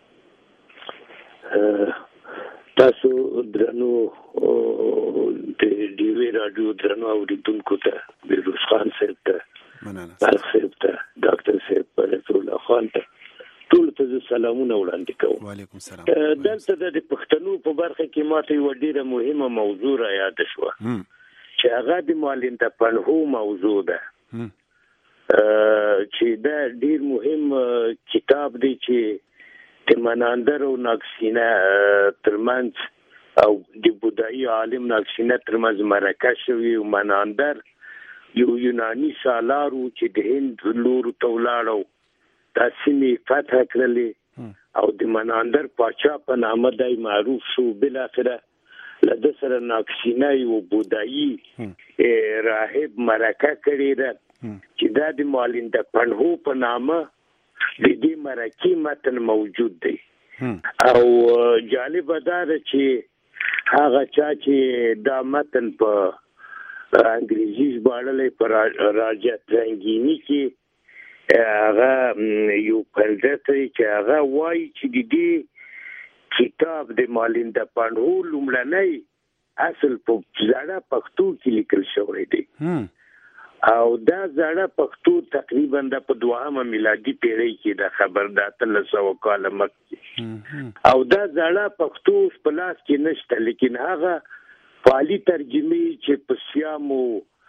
تاسو درنو د ډیوی راډیو درنو اوریدونکو ته بیروز خان صاحب ته مننه صاحب ته ډاکټر صاحب رسول الله خان ته ټول ته سلامونه وړاندې کوم. وعلیکم السلام. دلته د پښتنو په برخه کې ماته یو ډیره مهمه موضوع را یاد شوه چې هغه د معلم ته پنهو موضوع ده چې دا ډیر مهم کتاب دی چې د مناندر او ناکسینه ترمنځ او د بودایی عالم ناکسینه ترمنځ مرکه شوی او مناندر یو یونانی سالار چې د هند لور ته ولاړو د سیمې فتح کړلې او د مناندر پاچا په نامه دای معروف شو. بل اخره لده سره ناکسینه او بودایی راهب مرکه کړی ده چې دا د مالند پنهو په نامه د دې مرکې متن موجود دی. او جالب ده چې هغه چا چې دا متن په انګریزي ژباړلې پر راجا ترنګینی کې هغه یو پندته چې هغه وایي چې د دې کتاب د مالند پنهو لومړنی اصل په زړه پښتو کې لیکل شوی دی او دا زړه پښتو تقریبا د په 2مه میلادي پیړۍ کې د خبر د 1300 کال مخکې او دا زړه پښتو په لاس کې نشته، لیکن هغه فعالی ترجمه چې په سیامو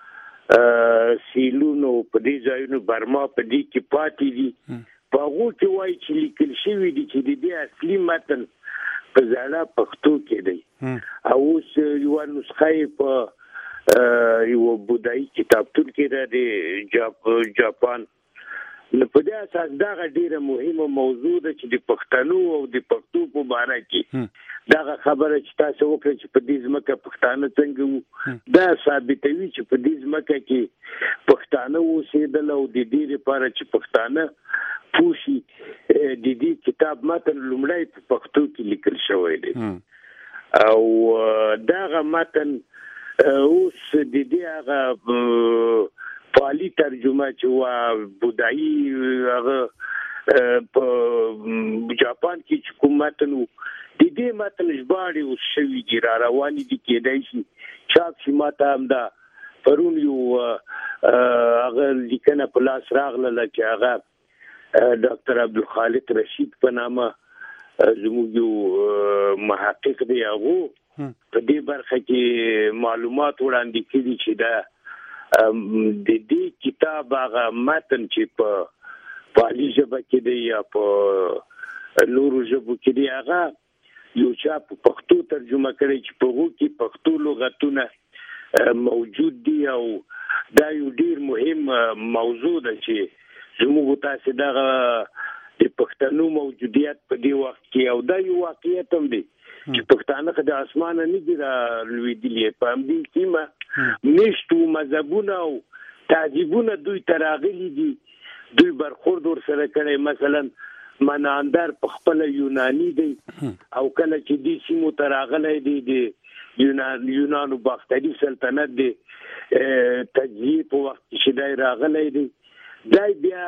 سیلونو په دې ځایونو برما په دې کې پاتې دي په هغه کې وایي چې لیکل شوی دي چې د دې اصلي متن په زړه پښتو کې دی او اوس یو نسخه په یو بودایی کتابتون کې د جاپان نو په دې اساس دا ډیره مهمه موضوع ده چې د پښتنو او د پښتو په اړه کې دا خبره چې تاسو وکړئ چې په دې ځمکه پښتانه څنګه وو دا ثابتوي چې په دې ځمکه کې پښتانه اوسېدل او د دې لپاره چې پښتانه پوښي د دې کتاب متن لومړی په پښتو کې لیکل شوی دی او دا متن اوس د دې هغه فعالی ترجمه چې وا بودایی هغه په جاپان کې چې کوم متن د دې متن ژباړې او شوی دي را روانې دي کېدای شي چاپ شي ماته هم دا پرون یو هغه لیکنه په لاس راغله چې هغه ډاکټر عبدالخالق رشید په نامه زموږ یو محقق دی هغه په دې برخه کې معلومات وړاندې کړي چې دا د دې کتاب هغه متن چې په پالي ژبه کې دی یا په نورو ژبو کې دی هغه یو چا په پښتو ترجمه کړی چې په هغه کې پښتو لغتونه موجود دي او دا یو ډیر مهم موضوع ده چې زموږ تاسو دغه د پښتنو موجودیت په دې وخت کې او دا یو واقعیت هم دی چې پښتانه د اسمانه نه دي لویدلې په همدې سیمه نشټو مذهبونه او تعذیبونه دوی تراغلي دي دوی برخورد ور سره کړي مثلا مناندر په خپل یونانی دی او کله چې دې سیمو تراغلي دي د یونانو باختری سلطنت دی تجزیه په وخت چې دای راغلي دي دای بیا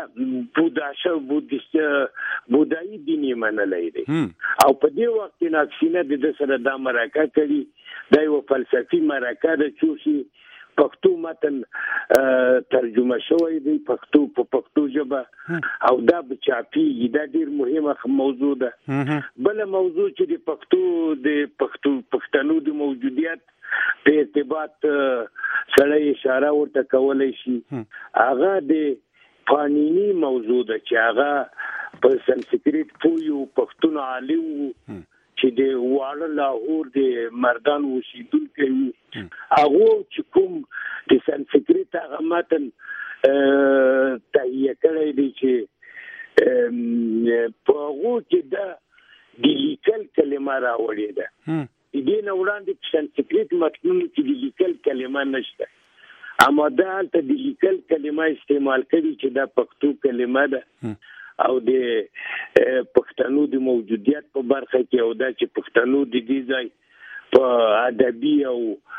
بودایی دیني منلای دي او په دې وخت کې ناکسینه د سره د مرکه کړي د یو فلسفي مرکه د چوشي پښتو متن ترجمه شوی دی په پښتو ژبه او دا بچاپی دا ډیر مهمه موضوع ده. بل موضوع چې د پښتنو د موجودیت په ارتباط سره اشاره ورته کولای شي هغه د قانوني موضوع ده چې هغه په سنسکریت پویو پښتون عالم چې د واړه لاهور د مردان وشیدونکو هغه چې کوم د سنسکریت هغه متن تهیه کړی دی چې په هغه کې د لیکل کلمه راوړې ده دې نه وړاندې په سنسکریت متنونو کې د لیکل کلمه نشته اما دا هلته د لیکل کلمه استعمال کړي چې دا پښتو کلمه ده او د پښتنو د موجودیت په برخه کې او دا چې پښتنو د دې ځای په ادبي او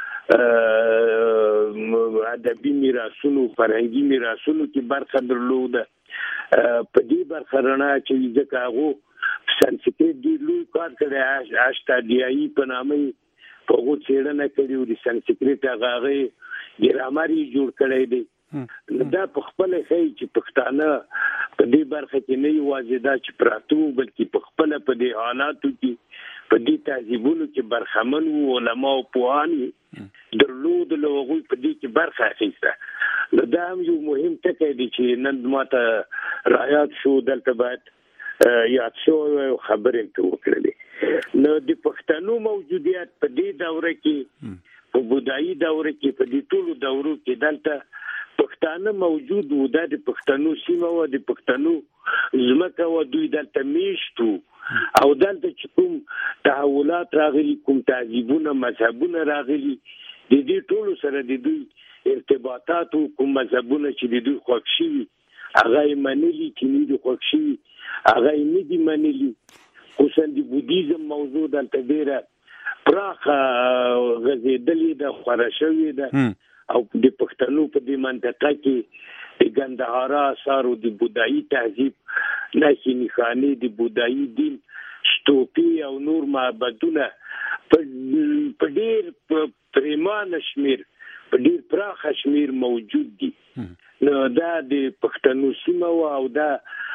ادبي میراثونو فرهنګي میراثونو کې برخه درلوده په دې برخه رڼا چې ځکه هغه سنسکریت دی لوی کار کړی اشتادیایي په نامه په هغه څېړنه کړې او د سنسکریت هغه ګرامري جوړ کړی دی دا په خپل ځای چې پښتانه په دې برخه کې نه یوازې دا چې پراتو بلکې په خپل په دې حالاتو کې په دې تهذیبونو کې برخمن وو علما او پوهان درلود لوغوي په دې کې برخه اخیسته دا هم یو مهم ټکی دی چې نن ماته رایات شو دلته باید یاد شو خبرې ته وکړلې. نو د پښتنو موجودیت په دې دوره کې په بودایي دوره کې په دې ټولو دورو کې دلته پښتانه موجود وو. د پښتنو سیمه و د پښتنو ځمکه و دوی دلته میشتو او دلته چې کوم تحولات راغلي کوم تعذیبونه مذهبونه راغلي د دې ټولو سره د دوی ارتباطات کوم مذهبونه چې د دوی خوښ شي هغه یې منلي چې نه دي خوښ شي هغه یې نه دي منلي. خصوصا د بودیزم موضوع دلته ډېره پراخه غځېدلې ده خوره شوې ده او د پښتنو په دې منطقه کې د ګندهارا آثار او د بودایي تهذیب نښې نښانې د بودایي دین ستوپي او نور معبدونه په ډېر پریمانه شمېر په ډېر پراخه شمېر موجود دي. نو دا د پښتنو سیمه وه او دا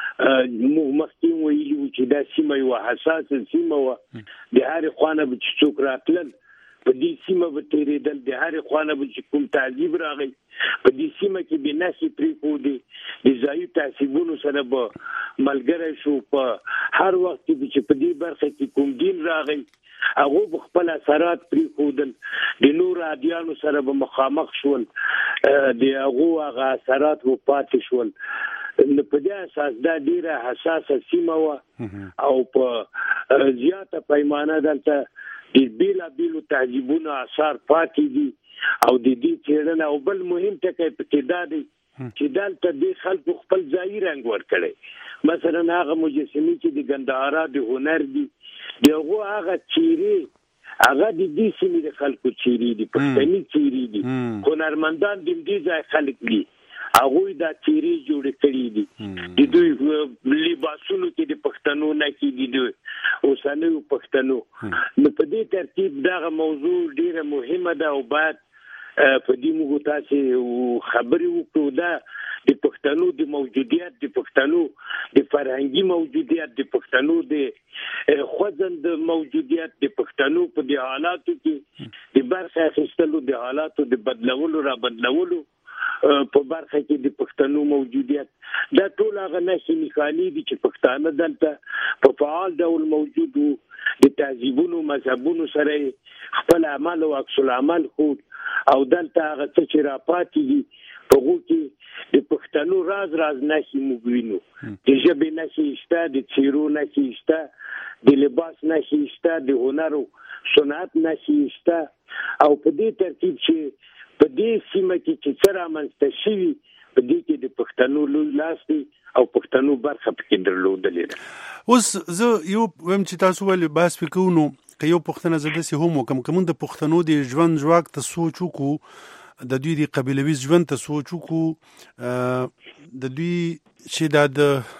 موږ مخکې ویلي وو چې دا سیمه یوه حساسه سیمه وه. د هرې خوا نه به چې څوک راتلل په دې سیمه به تېرېدل د هرې خوا نه به چې کوم تعذیب راغی په دې سیمه کې بې نښې پرېښودې د ځایي تعصیبونو سره به ملګری شو. په هر وخت کې چې په دې برخه کې کوم دین راغی هغه به خپل اثرات پرېښودل د نورو ادیانو سره به مخامخ شول د هغو هغه اثرات به پاتې شول. نو په دې اساس دا ډېره حساسه سیمه وه او په زیاته پیمانه دلته د بیلابیلو تعذیبونو اثار پاتې دي او د دې څېړنه او بل مهم ټکی پکې دا دی چې دلته دې خلکو خپل ځایي رنګ ورکړی. مثلا هغه مجسمې چې د ګندهارا د هنر دي د هغو هغه څېرې هغه د دې سیمې د خلکو څېرې دي پښتني څېرې دي. هنرمندان د دې ځای خلک دي هغوی دا څېرې جوړې کړي دي د دوی لباسونو کې د پښتنو نښې دي د اوسنیو پښتنو. نو په دې ترتیب دغه موضوع ډېره مهمه ده او باید په دې موږ تاسې خبرې وکړو. دا د پښتنو د موجودیت د پښتنو د فرهنګي موجودیت د پښتنو د خوځند موجودیت د پښتنو په د حالاتو کې د برخه اخیستلو د حالاتو د بدلولو را بدلولو په برخه کې د پښتنو موجودیت دا ټول هغه نښې نښانې دي چې پښتانه دلته په فعال ډول موجود وو. د تهذیبونو مذهبونو سره خپل عمل او عکس العمل خود او دلته هغه څه چې راپاتې دي په هغو کې د پښتنو راز نښې موږ وینو. د ژبې نښې شته د څېرو نښې شته د لباس نښې شته د هنر او صنعت نښې شته او په دې ترتیب چې په دې سیمه کې چې څه رامنځته شوي په دې کې د پښتنو لوی لاس دی او پښتنو برخه پکې درلودلې ده. اوس زه یو ویم چې تاسو ولې بحث وکړو نو که یو پښتنه زه داسې هم وکړم که موږ د پښتنو د ژوند ځواک ته سوچ وکړو د دوی د قبیلوي ژوند ته سوچ وکړو د دوی چې دا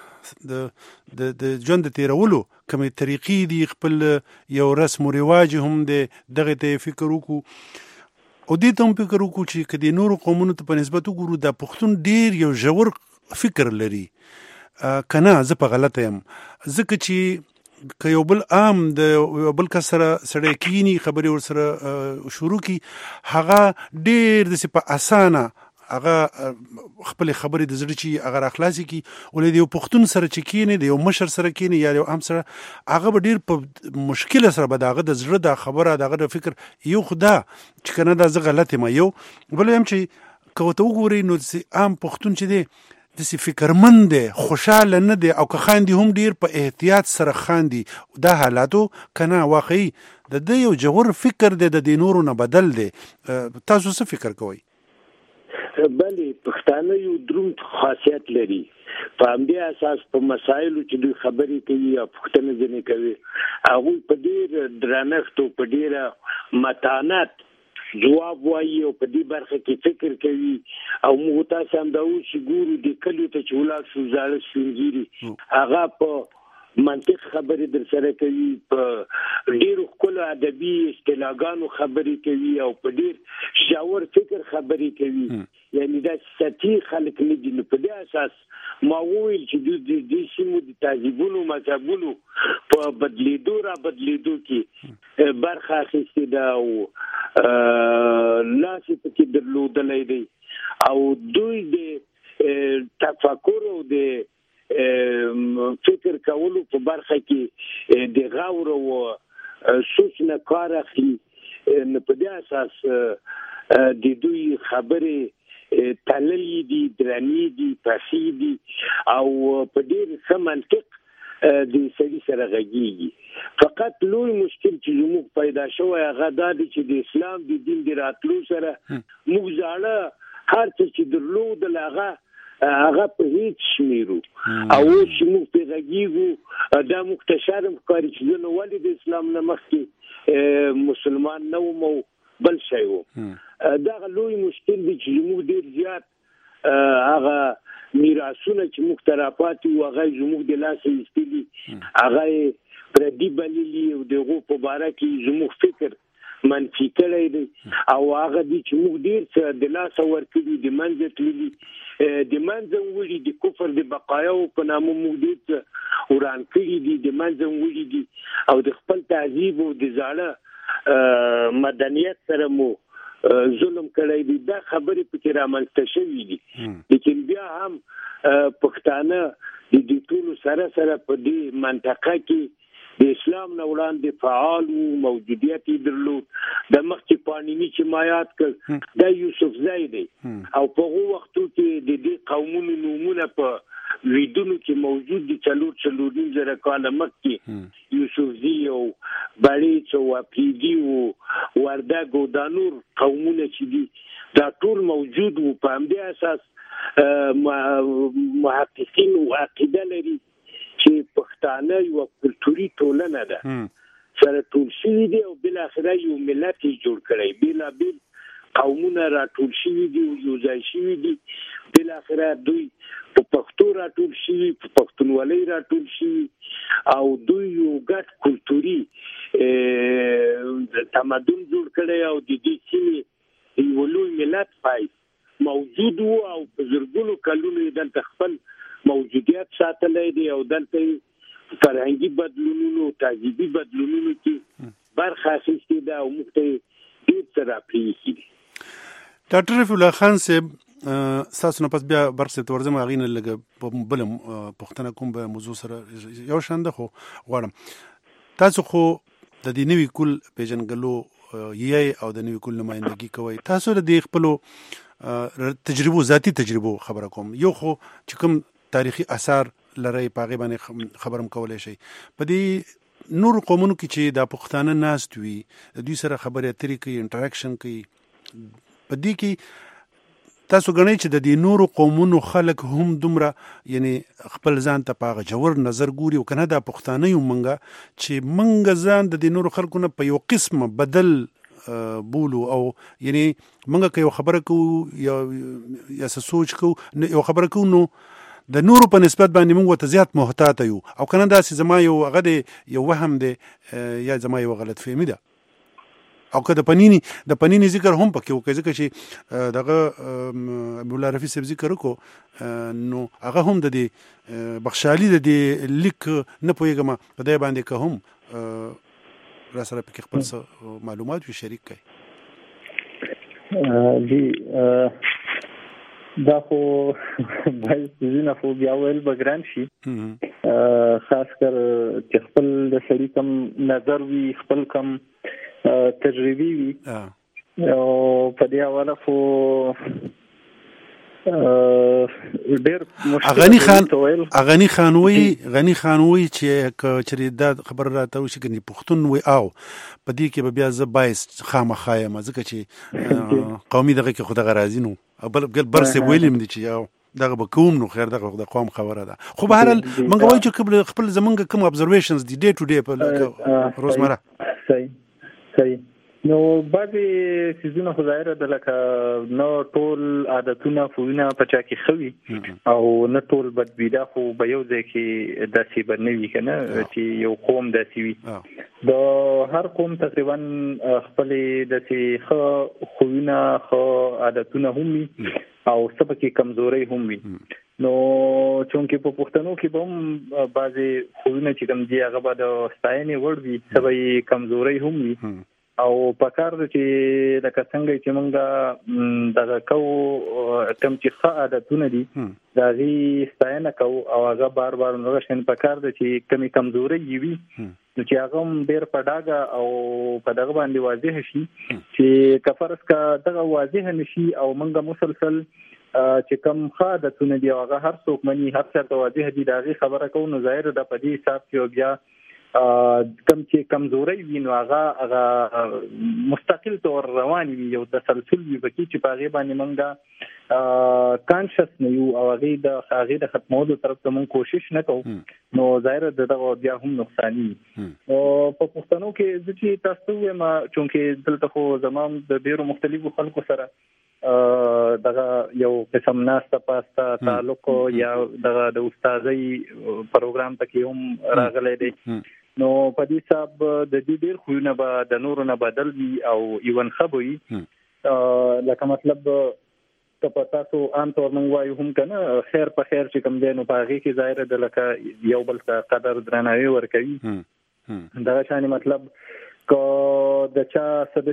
د ژوند د تېرولو کومې طریقې دي خپل یو رسم و رواج هم دی دغې ته فکر وکړو او دې ته هم فکر وکړو چې که د نورو قومونو ته په نسبت وګورو دا پښتون ډېر یو ژور فکر لري که نه زه په غلطه یم ځکه چې که یو بل عام د یو بل کس سره سړی کینی خبرې ورسره شروع کی هغه ډېر داسې په اسانه هغه خپل خبرې د زړه چې هغه راخلاصي کی ولې د یو پښتون سره چې کینی د یو مشر سره کینی یا یو عام سره هغه به ډېر په مشکل سره به د هغه د زړه د خبره د هغه د فکر یو خدا چې کنه دا زه غلط یم یو بل هم چې که ورته وګورئ نو عام پښتون چې دی داسې فکرمند دی خوشحاله نه دی او که خاندي هم ډېر په احتیاط سره خاندي. دا حالاتو که نه واقعي د ده یو ژور فکر دی د دې نورو نه بدل دی. تاسو څه فکر کوئ؟ بلې پښتانه یو دروند خاصیت لري په همدې اساس په مسایلو چې دوی خبرې کوي یا پوښتنې ځینې کوي هغوی په ډېر درنښت او په ډېره متانت جواب وایي او په دې برخه کې فکر کوي او موږ تاسو هم دا اوس ګورو د کلیو ته چې ولاړ شو زاړه سپین هغه په منطق خبرې در سره کوي په ډېرو ښکلو ادبي اصطلاحګانو خبرې کوي او په ډېر ژور فکر خبرې کوي. یعنی دا سطحي خلک نه دي. نو په دې اساس ما وویل چې دوی د دې سیمو د تهذیبونو مذهبونو په بدلېدو را بدلېدو کې برخه اخیستې ده او لاس یې پکې درلودلی دی او دوی د تفکر او د فکر کولو په برخه کې د غور او سوچ نه کار اخلي. نه په دې اساس د دوی خبرې تللې دي، درنې دي، پسې دي او په ډېر ښه منطق د سړي سره غږیږي. فقط لوی مشکل چې موږ پیدا شوی هغه دا دی چې د اسلام د دین د راتلو سره موږ ځاړه هر څه چې درلودل هغه په هیڅ شمیرو او چې موږ په غږیږو دا موږ ته شرم ښکاري چې زه نو ولې د اسلام نه مخکې مسلمان نه وم او بل شی وم. دغه لوی مشکل دی چې موږ ډېر زیات هغه میراثونه چې موږ ته راپاتې وو هغه زموږ د لاسه ایستلي، هغه پردي بللي او د هغو په باره کې زموږ فکر منفي کړی دی او هغه دی چې موږ ډېر څه د لاسه ورکړي، د منځه تللي، د منځه وړي د کفر د بقایاو په نامه موږ ډېر څه وران کړي دي، د منځه وړي دي او د خپل تهذیب او د زاړه مدنیت سره مو ظلم کړی دی. دا خبرې پکې رامنځته شوي دي، لیکن بیا هم پښتانه د ټولو سره په دې منطقه کې د اسلام نه وړاندې فعال وو، موجودیت یې درلود. د مخکې پانیني چې ما یاد کړ دا یوسفزی دی او په هغو وختو کې د دې قومونو نومونه په ویدونو کې موجود دي. 4 کاله مخکې یوسفزي او بړیڅ او اپریدي او وردګ او دا نور قومونه چې دي دا ټول موجود وو. په همدې اساس محققین او عقیده لري چې پښتانه یو کلتوري ټولنه ده سره ټول شوي دي او بالاخره یو ملت یې جوړ کړی، بېلابېل قومونه راټول شوي دي او یو ځای شوي دي. بالاخره دوی په پښتو راټول شوي، په پښتونولۍ راټول شوي او دوی یو ګډ کلتوري تمدن جوړ کړی او د دې سیمې یو لوی ملت پای موجود وو او په زرګونو کلونو یې دلته خپل موجودیت ساتلی دی او دلته فرهنګي بدلونونو، تهذیبي بدلونونو کې برخه اخیستې ده او موږ ته ډېر څه راپرېښي دي. ډاکټر رفیع الله خان صاحب، ستاسو نه پس بیا برق صاحب ته ورځم، هغې نه لږه بله پوښتنه کوم به موضوع سره یو شان ده خو غواړم تاسو خو د دې نوي کل پیژنګلو یې او د نوي کل نمایندګي کوئ. تاسو د دې خپلو ذاتي تجربو خبره کوم. یو خو چې کوم تاریخي اثار لري په هغې باندې خبرم کولی شئ. په دې نور قومونو کې چې دا پښتانه ناست وي د دوی سره خبرې اترې کوي، انټراکشن کوي، په دې کې تاسو ګڼئ چې د دې نورو قومونو خلک هم دومره یعنی خپل ځان ته په هغه ژور نظر ګوري او که نه دا پښتانه یو موږ چې موږ ځان د دې نورو خلکو نه په یو قسم بدل بولو او یعنی موږ که یو خبره کوو یا څه سوچ کوو یو خبره کوو نو د نورو په نسبت باندې موږ ورته زیات محتاطه یو او که نه داسې زما یو هغه دی یو وهم دی یا زما یو غلط فهمي ده. او که د پنینی ذکر هم پکې وکړي ځکه چې دغه ابوالله رفیع صاحب ذکر وکړو نو هغه هم د دې بخشالي د دې لیک نه پوهېږم په دې باندې که هم را سره پکې خپل معلومات وي شریک کړئ. جی دا خو باید څیزونه خو بیا ویل به ګران شي، خاص کر چې خپل د سړي کم نظر وي، خپل کم تجربي وي او په دې حواله خو ډېر غني خان وی چې دا خبر راته وشي کني پښتون وي او په دې کې به بیا زه باعث خامخا یم ځکه چې قومي دغه کې خو دغه راځي نو بل برسه ویلم دي چې یو دغه به کوم نو خیر دغه د قوم خبره ده. خو به هر حال موږ وایو چې خپل زمونږ کوم ابزرویشنز دي ډے ټو ډے په روزمره صحیح نو بعضې څیزونه خو ظاهره ده لکه نه ټول عادتونه خویونه په چا کې ښه وي او نه ټول بد وي. دا خو به یو ځای کې داسې به نه وي که نه چې یو قوم داسې وي. د هر قوم تقریبا خپلې داسې ښه خویونه ښه عادتونه هم وي او څه پکې کمزورۍ هم وي. نو چونکې په پښتنو کې به هم بعضې خویونه چې کوم دي هغه به د ستاینې وړ وي، څه به یې کمزورۍ هم وي او په کار چې لکه څنګه چې موږ دغه کو کم چې ښه عادتونه دي دا غي ستاینه کو او هغه بار بار نو شین په کار د چې کمی کمزوري وي نو چې هغه ډیر په ډاګه او په دغه باندې واضح شي چې کفرس کا دغه واضح نشي او موږ مسلسل چې کم ښه عادتونه دي هغه هر څوک مني هر څه ته واضح دي دا غي خبره کو نو ظاهر د پدې حساب کې بیا کم چې کمزوري وي نو هغه مستقل تور روان وي یو تسلسل وي پکې چې په هغه باندې موږ کانشس نه یو او هغه د ختمولو طرف ته موږ کوشش نه کوو نو ظاهر دغه بیا هم نقصاني او په پښتنو کې چې تاسو وایم چې دلته خو زمام د ډیرو مختلفو خلکو سره دغه یو قسم ناسته پاسته تعلق یا دغه د استادۍ پروګرام ته هم راغلی دی نو په دې حساب د دې ډیر خوونه به د نورو نه بدل وي او ایون خبوي لکه مطلب که تاسو عام طور موږ وایو هم کنه خیر په خیر چې کوم دی نو په هغه کې ظاهر د لکه یو بل قدر درناوی ورکوي دا شان مطلب کو د چا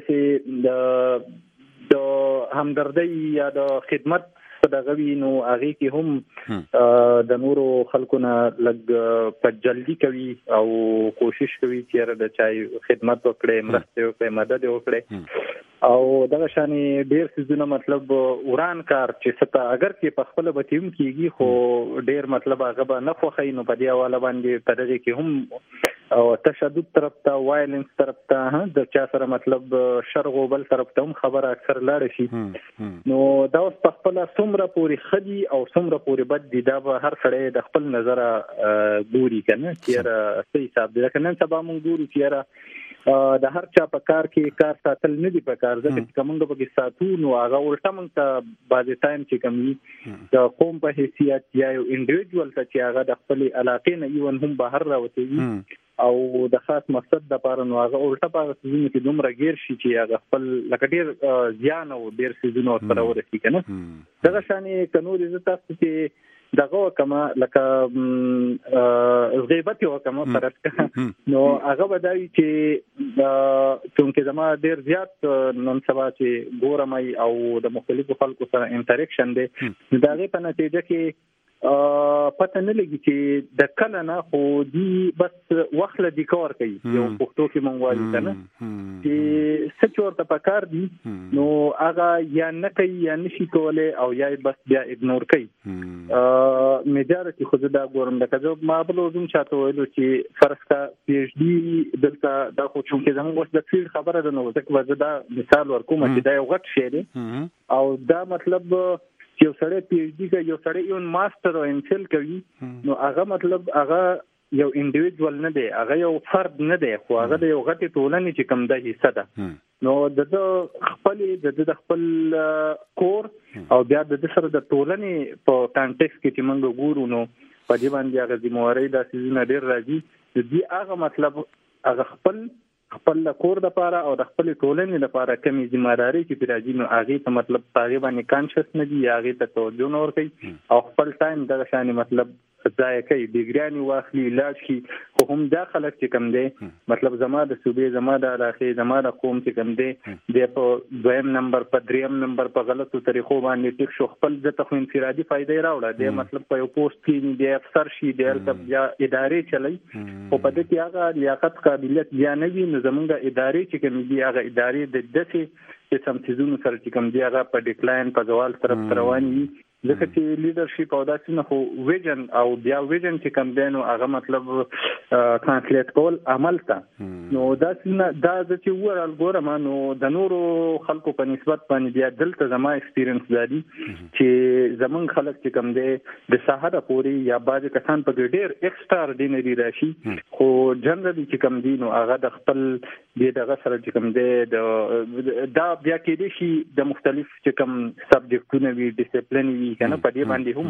سدسي د همدردی یا د خدمت دغه وینو هغه کې هم د نورو خلکو نه لګ په جلدی کوي او کوشش کوي چې د چای خدمت وکړي مرسته وکړي مدد وکړي او دغه شانی ډیر سيزونه مطلب وران کار چې ستا اگر کې په خپل بتیم کېږي خو ډیر مطلب هغه به نه خوخی نو په دی حواله باندې په دغه کې هم او تشدد طرف ته وایلنس طرف ته د چا سره مطلب شر غوبل طرف ته هم خبره اکثر لاړ شي نو دا اوس په خپل څومره پوری خدي او څومره پوری بد دي دا به هر سړی د خپل نظر ګوري کنه چې صحیح حساب دی کنه سبا مونږ ګورو چې د هر چا په کار کې کار ساتل نه دي په کار ځکه چې کومه به ساتو نو هغه ولټه مونږ ته بعضی ټایم چې کومي د قوم په حیثیت یا یو انډیویډوال ته چې هغه د خپل علاقې نه یو هم بهر راوځي او د خاص مقصد د پاره نو هغه ولټه په سيزونو کې دومره غیر شي چې هغه خپل لکه ډیر ځان او ډیر سيزونو سره ورسي کنه دغه شانی قانون دې تاسو چې دغه کما لکه غیبت یو کما فرق نو هغه بدایي چې څنګه زما ډیر زیات نن سبا چې ګورمای او د مختلفو خلکو سره انټریکشن دی دا غي په نتیجه کې پته نه لګي چې د کله نه خو دی بس وخت لدی کار کوي یو پښتو کې مونږ وایو کنه چې سچ ورته پکار دي نو هغه یا نه کوي یا نشي کولای او یا بس بیا اګنور کوي میجارټي خو دا ګورم د کجو ما بل وزم چاته ویلو چې فرض کا پی ایچ ډي دلته دا خو چې زموږ اوس د فیلډ خبره ده نو ځکه وځه دا مثال ورکوم چې دا یو غټ شی دی او دا مطلب یو سړی پی ایچ ډي کوي یو سړی یو ماستر او انفل کوي نو هغه مطلب هغه یو انډیویډوال نه دی هغه یو فرد نه دی خو هغه د یو غټي ټولنې چې کوم د حصہ ده نو د خپل کور او بیا د سره د ټولنې په کانټیکس کې چې موږ ګورو نو په دې باندې هغه ذمہواری د سيزونه ډیر راځي د دې هغه مطلب هغه خپل کور د پاره او د خپل ټولنې لپاره کمی ذمہداري چې راځي نو هغه ته مطلب هغه باندې کانشس نه دي هغه ته توجه نه ورکوي او خپل ټایم دغه شان مطلب ځای کوي ډیګرانی واخلي لاړ شي خو هم دا خلک چې کم دي مطلب زما د صوبې زما د علاقې زما د قوم چې کم دي د په دویم نمبر په دریم نمبر په غلطو طریقو باندې ټیک شو خپل ځته خو انفرادي فائدې راوړه د مطلب په یو پوسټ کې د افسر شي د یا ادارې چلای او په دې کې هغه لیاقت قابلیت یا نه وي نو زمونږ ادارې چې کوم دي هغه ادارې د دسي سم سيزونو سره چې کوم دي هغه په ډیکلاین په زوال طرف روان وي ځکه چې لیدرشپ او داسې نه خو ویژن او بیا ویژن چې کوم دی نو هغه مطلب ترانسلیټ کول عمل ته نو دا چې ورال ګورم نو د نورو خلکو په نسبت باندې بیا دلته زما ایکسپیرینس دی چې زمونږ خلک چې کوم دی د ساحه پوري یا بعض کسان په ډېر ایکسترا اورډینری راشي خو جنرالي چې کوم دی نو هغه د خپل دغه سره چې کوم دی دا بیا کې دي شي د مختلف چې کوم سبجیکټونه وي ډیسپلین وي کنه په دې باندې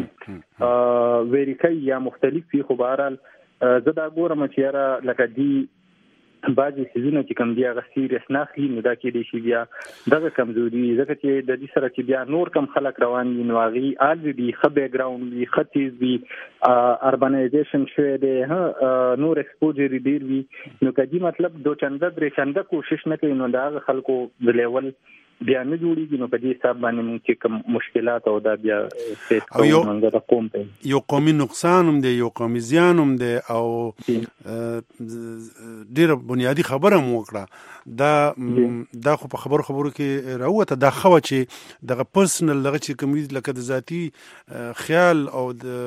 هم ویریکای یا مختلف فی خبرال زدا ګورم چې را لکه دی بعضي سيزونه چې کوم دی هغه سیریس نه اخلي نو دا کې دی شي بیا دغه کمزوري ځکه چې د دې سره چې بیا نور کم خلک روان دي نو هغه آل وی خ بیک گراوند وی خطیز وی اربنایزیشن شوه دی نور ایکسپوجر ډیر وی نو کدي مطلب دو چنده درې چنده کوشش نه کوي نو دا خلکو د لیول بیا نه جوړیږي نو په دې حساب باندې موږ چې کوم مشکلات او دا بیا فیس کوو موږ د قوم په یو قومي نقصان هم دی یو قومي زیان هم دی او ډیره بنیادی خبره مو وکړه دا خو په خبرو کې راوته دا خو چې دغه پرسنل دغه چې کوم لکه د ذاتی خیال او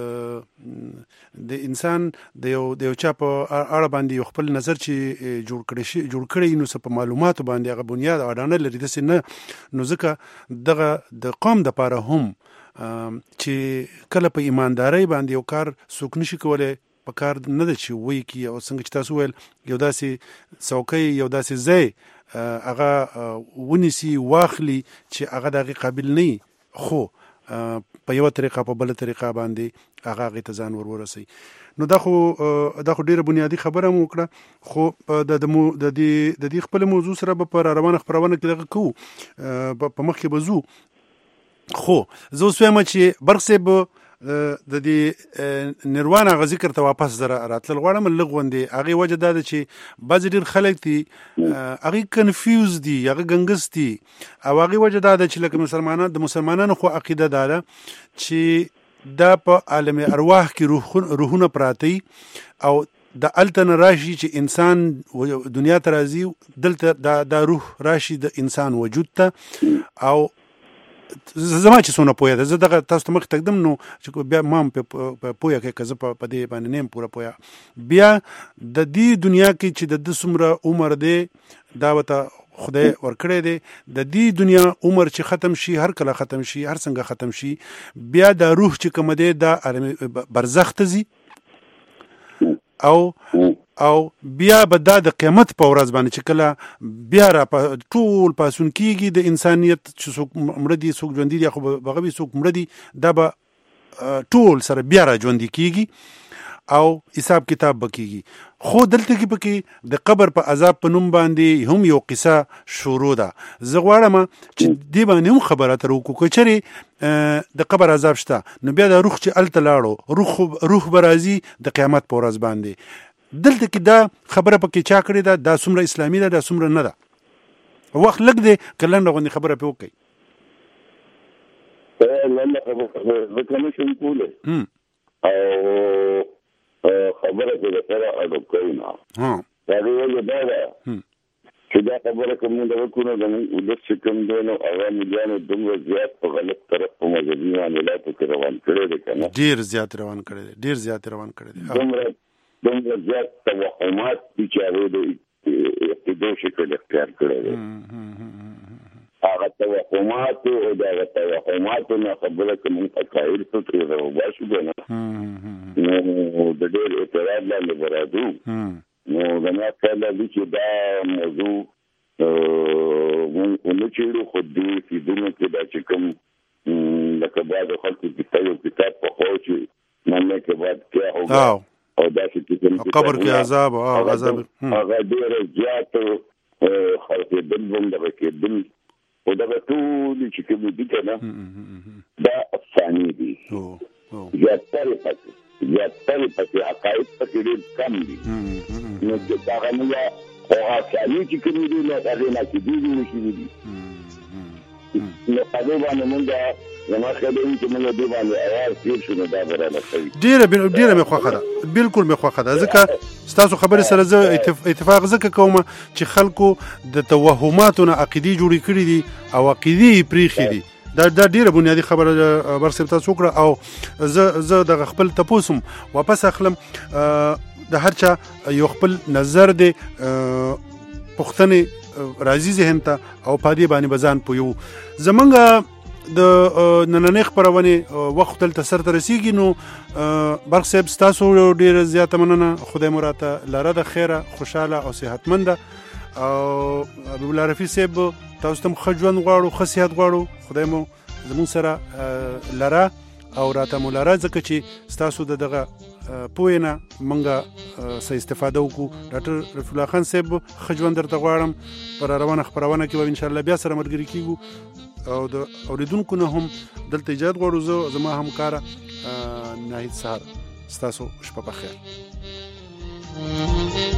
د انسان د یو چا په اړه باندې خپل نظر چې جوړ کړی نو څه په معلوماتو باندې هغه بنیاد اډانه لري د سینه نو ځکه دغه د قوم د پاره هم چې کله په ایماندارۍ باندې یو کار څوک نشي کولای په کار نه ده چې وایي کی او څنګه چې تاسو ویل یو داسې څوکۍ یو داسې ځای هغه ونیسي واخلي چې هغه دغه قابل نه خو په یو طریقه په بل طریقه باندې هغه ته ځان ورسي نو دا خو ډیره بنیادی خبره مو وکړه خو د دې خپل موضوع سره په روانه خبرونه کې دغه کو په مخ کې بزو خو زه اوس وایم چې برخصب د دې نروان غ ذکر ته واپس راتل غواړم لغوندې هغه وجه دا چې بعض ډیر خلک دي هغه کنفیوز دي هغه ګنګس دي او هغه وجه دا چې لکه مسلمانانو خو عقیده ده چې دا په عالم ارواح کې روحونه پراتی او د التن راشي چې انسان دنیا ته راځي دلته دا روح راشي د انسان وجود ته او زما چې څونه پوهه ده زه دغه تاسو ته مخ تقدم نو چې بیا ما په پوهه کې که زه په دې باندې نیم پوره پوهه بیا د دې دنیا کې چې د څومره عمر دی دا وته خدای ورکړی دی د دې دنیا عمر چې ختم شي هر کله ختم شي هر څنګه ختم شي بیا د روح چې کوم دی د برزخ ته ځي او بیا به دا د قیامت په ورځ باندې چې کله بیا را ټول پاسون کیږي د انسانیت چې څوک مړه دي څوک ژوندي دي خو بغوي څوک مړه دي دا به ټول سره بیا را ژوندي کیږي او حساب کتاب بکیږي خو دلته کې پکې د قبر په عذاب په نوم باندې هم یو قصه شروع ده زه غواړم چې دې باندې هم خبره تر وکړو چې د قبر عذاب شته نو بیا د روح چې الته لاړو روح برازي د قیامت په ورځ باندې دلته کې دا خبره پکې چا کړې ده څومره اسلامي ده څومره نه ده وخت لګ دی کله نه غوښنه خبره په وکي نه خبره وکړم چې کوله خبره کې سره اډو کوي نه دا ویل دا چې دا خبره کوم نه وکړو د ولس کوم دی نو هغه مليانو دومره زیات په غلط طرف په مذهبي معاملاتو کې روان کړي دي کنه ډیر زیات روان کړي دي دومره زیات توهمات چې هغه د اقتدار شکل اختیار کړی دی هغه توهمات او دا توهمات نه خبره کوم تقایر څه تر وباسو نه نو د ډېر اعتراض لاندې برادو نو زما خیال دی چې دا موضوع مونږ چې خو دې په دنیا کې دا چې کوم لکه بعد خلکو کتاب په خو چې نه کې بعد کیا ہوگا او دا چې قبر کې عذاب او عذاب هغه ډېر زیات خلک دلته کې دل او دا ټول چې کوم دي کنه دا افسانې دي زیاتره پکې عقاید پکې ډېر کم دي نو دا غنیا او افسانې چې کوم دي نو هغه نه کې دي نو هغه باندې موږ زما خیال دی چې موږ دې باندې اواز تیر شو دا برابر شي ډیره مې خوښه ده بالکل مې خوښه ده ځکه ستاسو خبرې سره زه اتفاق ځکه کوم چې خلکو د توهماتو نه عقیدې جوړې کړې دي او عقیدې پریخي دي دا ډیره بنیادی خبره برسم تاسو کړه او زه د خپل تپوسم واپس اخلم د هر چا یو خپل نظر دی پښتنې راځي ذهن ته او پادې باندې بزان پویو زمونږ د نننې خبرونه وخت تل سر ته رسیږي نو برق صاحب تاسو ډیر زیاته مننه خدای مراته لاره د خیره خوشاله او صحتمند او ابو العرفي صاحب تاسو تم خجون غواړو خصيحت غواړو خدای مو زمون سره لاره او راته مولاره ځکه چې تاسو دغه پوهه نه موږ څه استفاده وکړو. ډاکټر رفیع الله خان صاحب ښه ژوند درته غواړم. پر روانه خپرونه کې به انشاءالله بیا سره ملګري کیږو او د اوریدونکو نه هم دلته اجازه غواړو. زه زما همکاره ناهید سهار ستاسو شپه په خیر.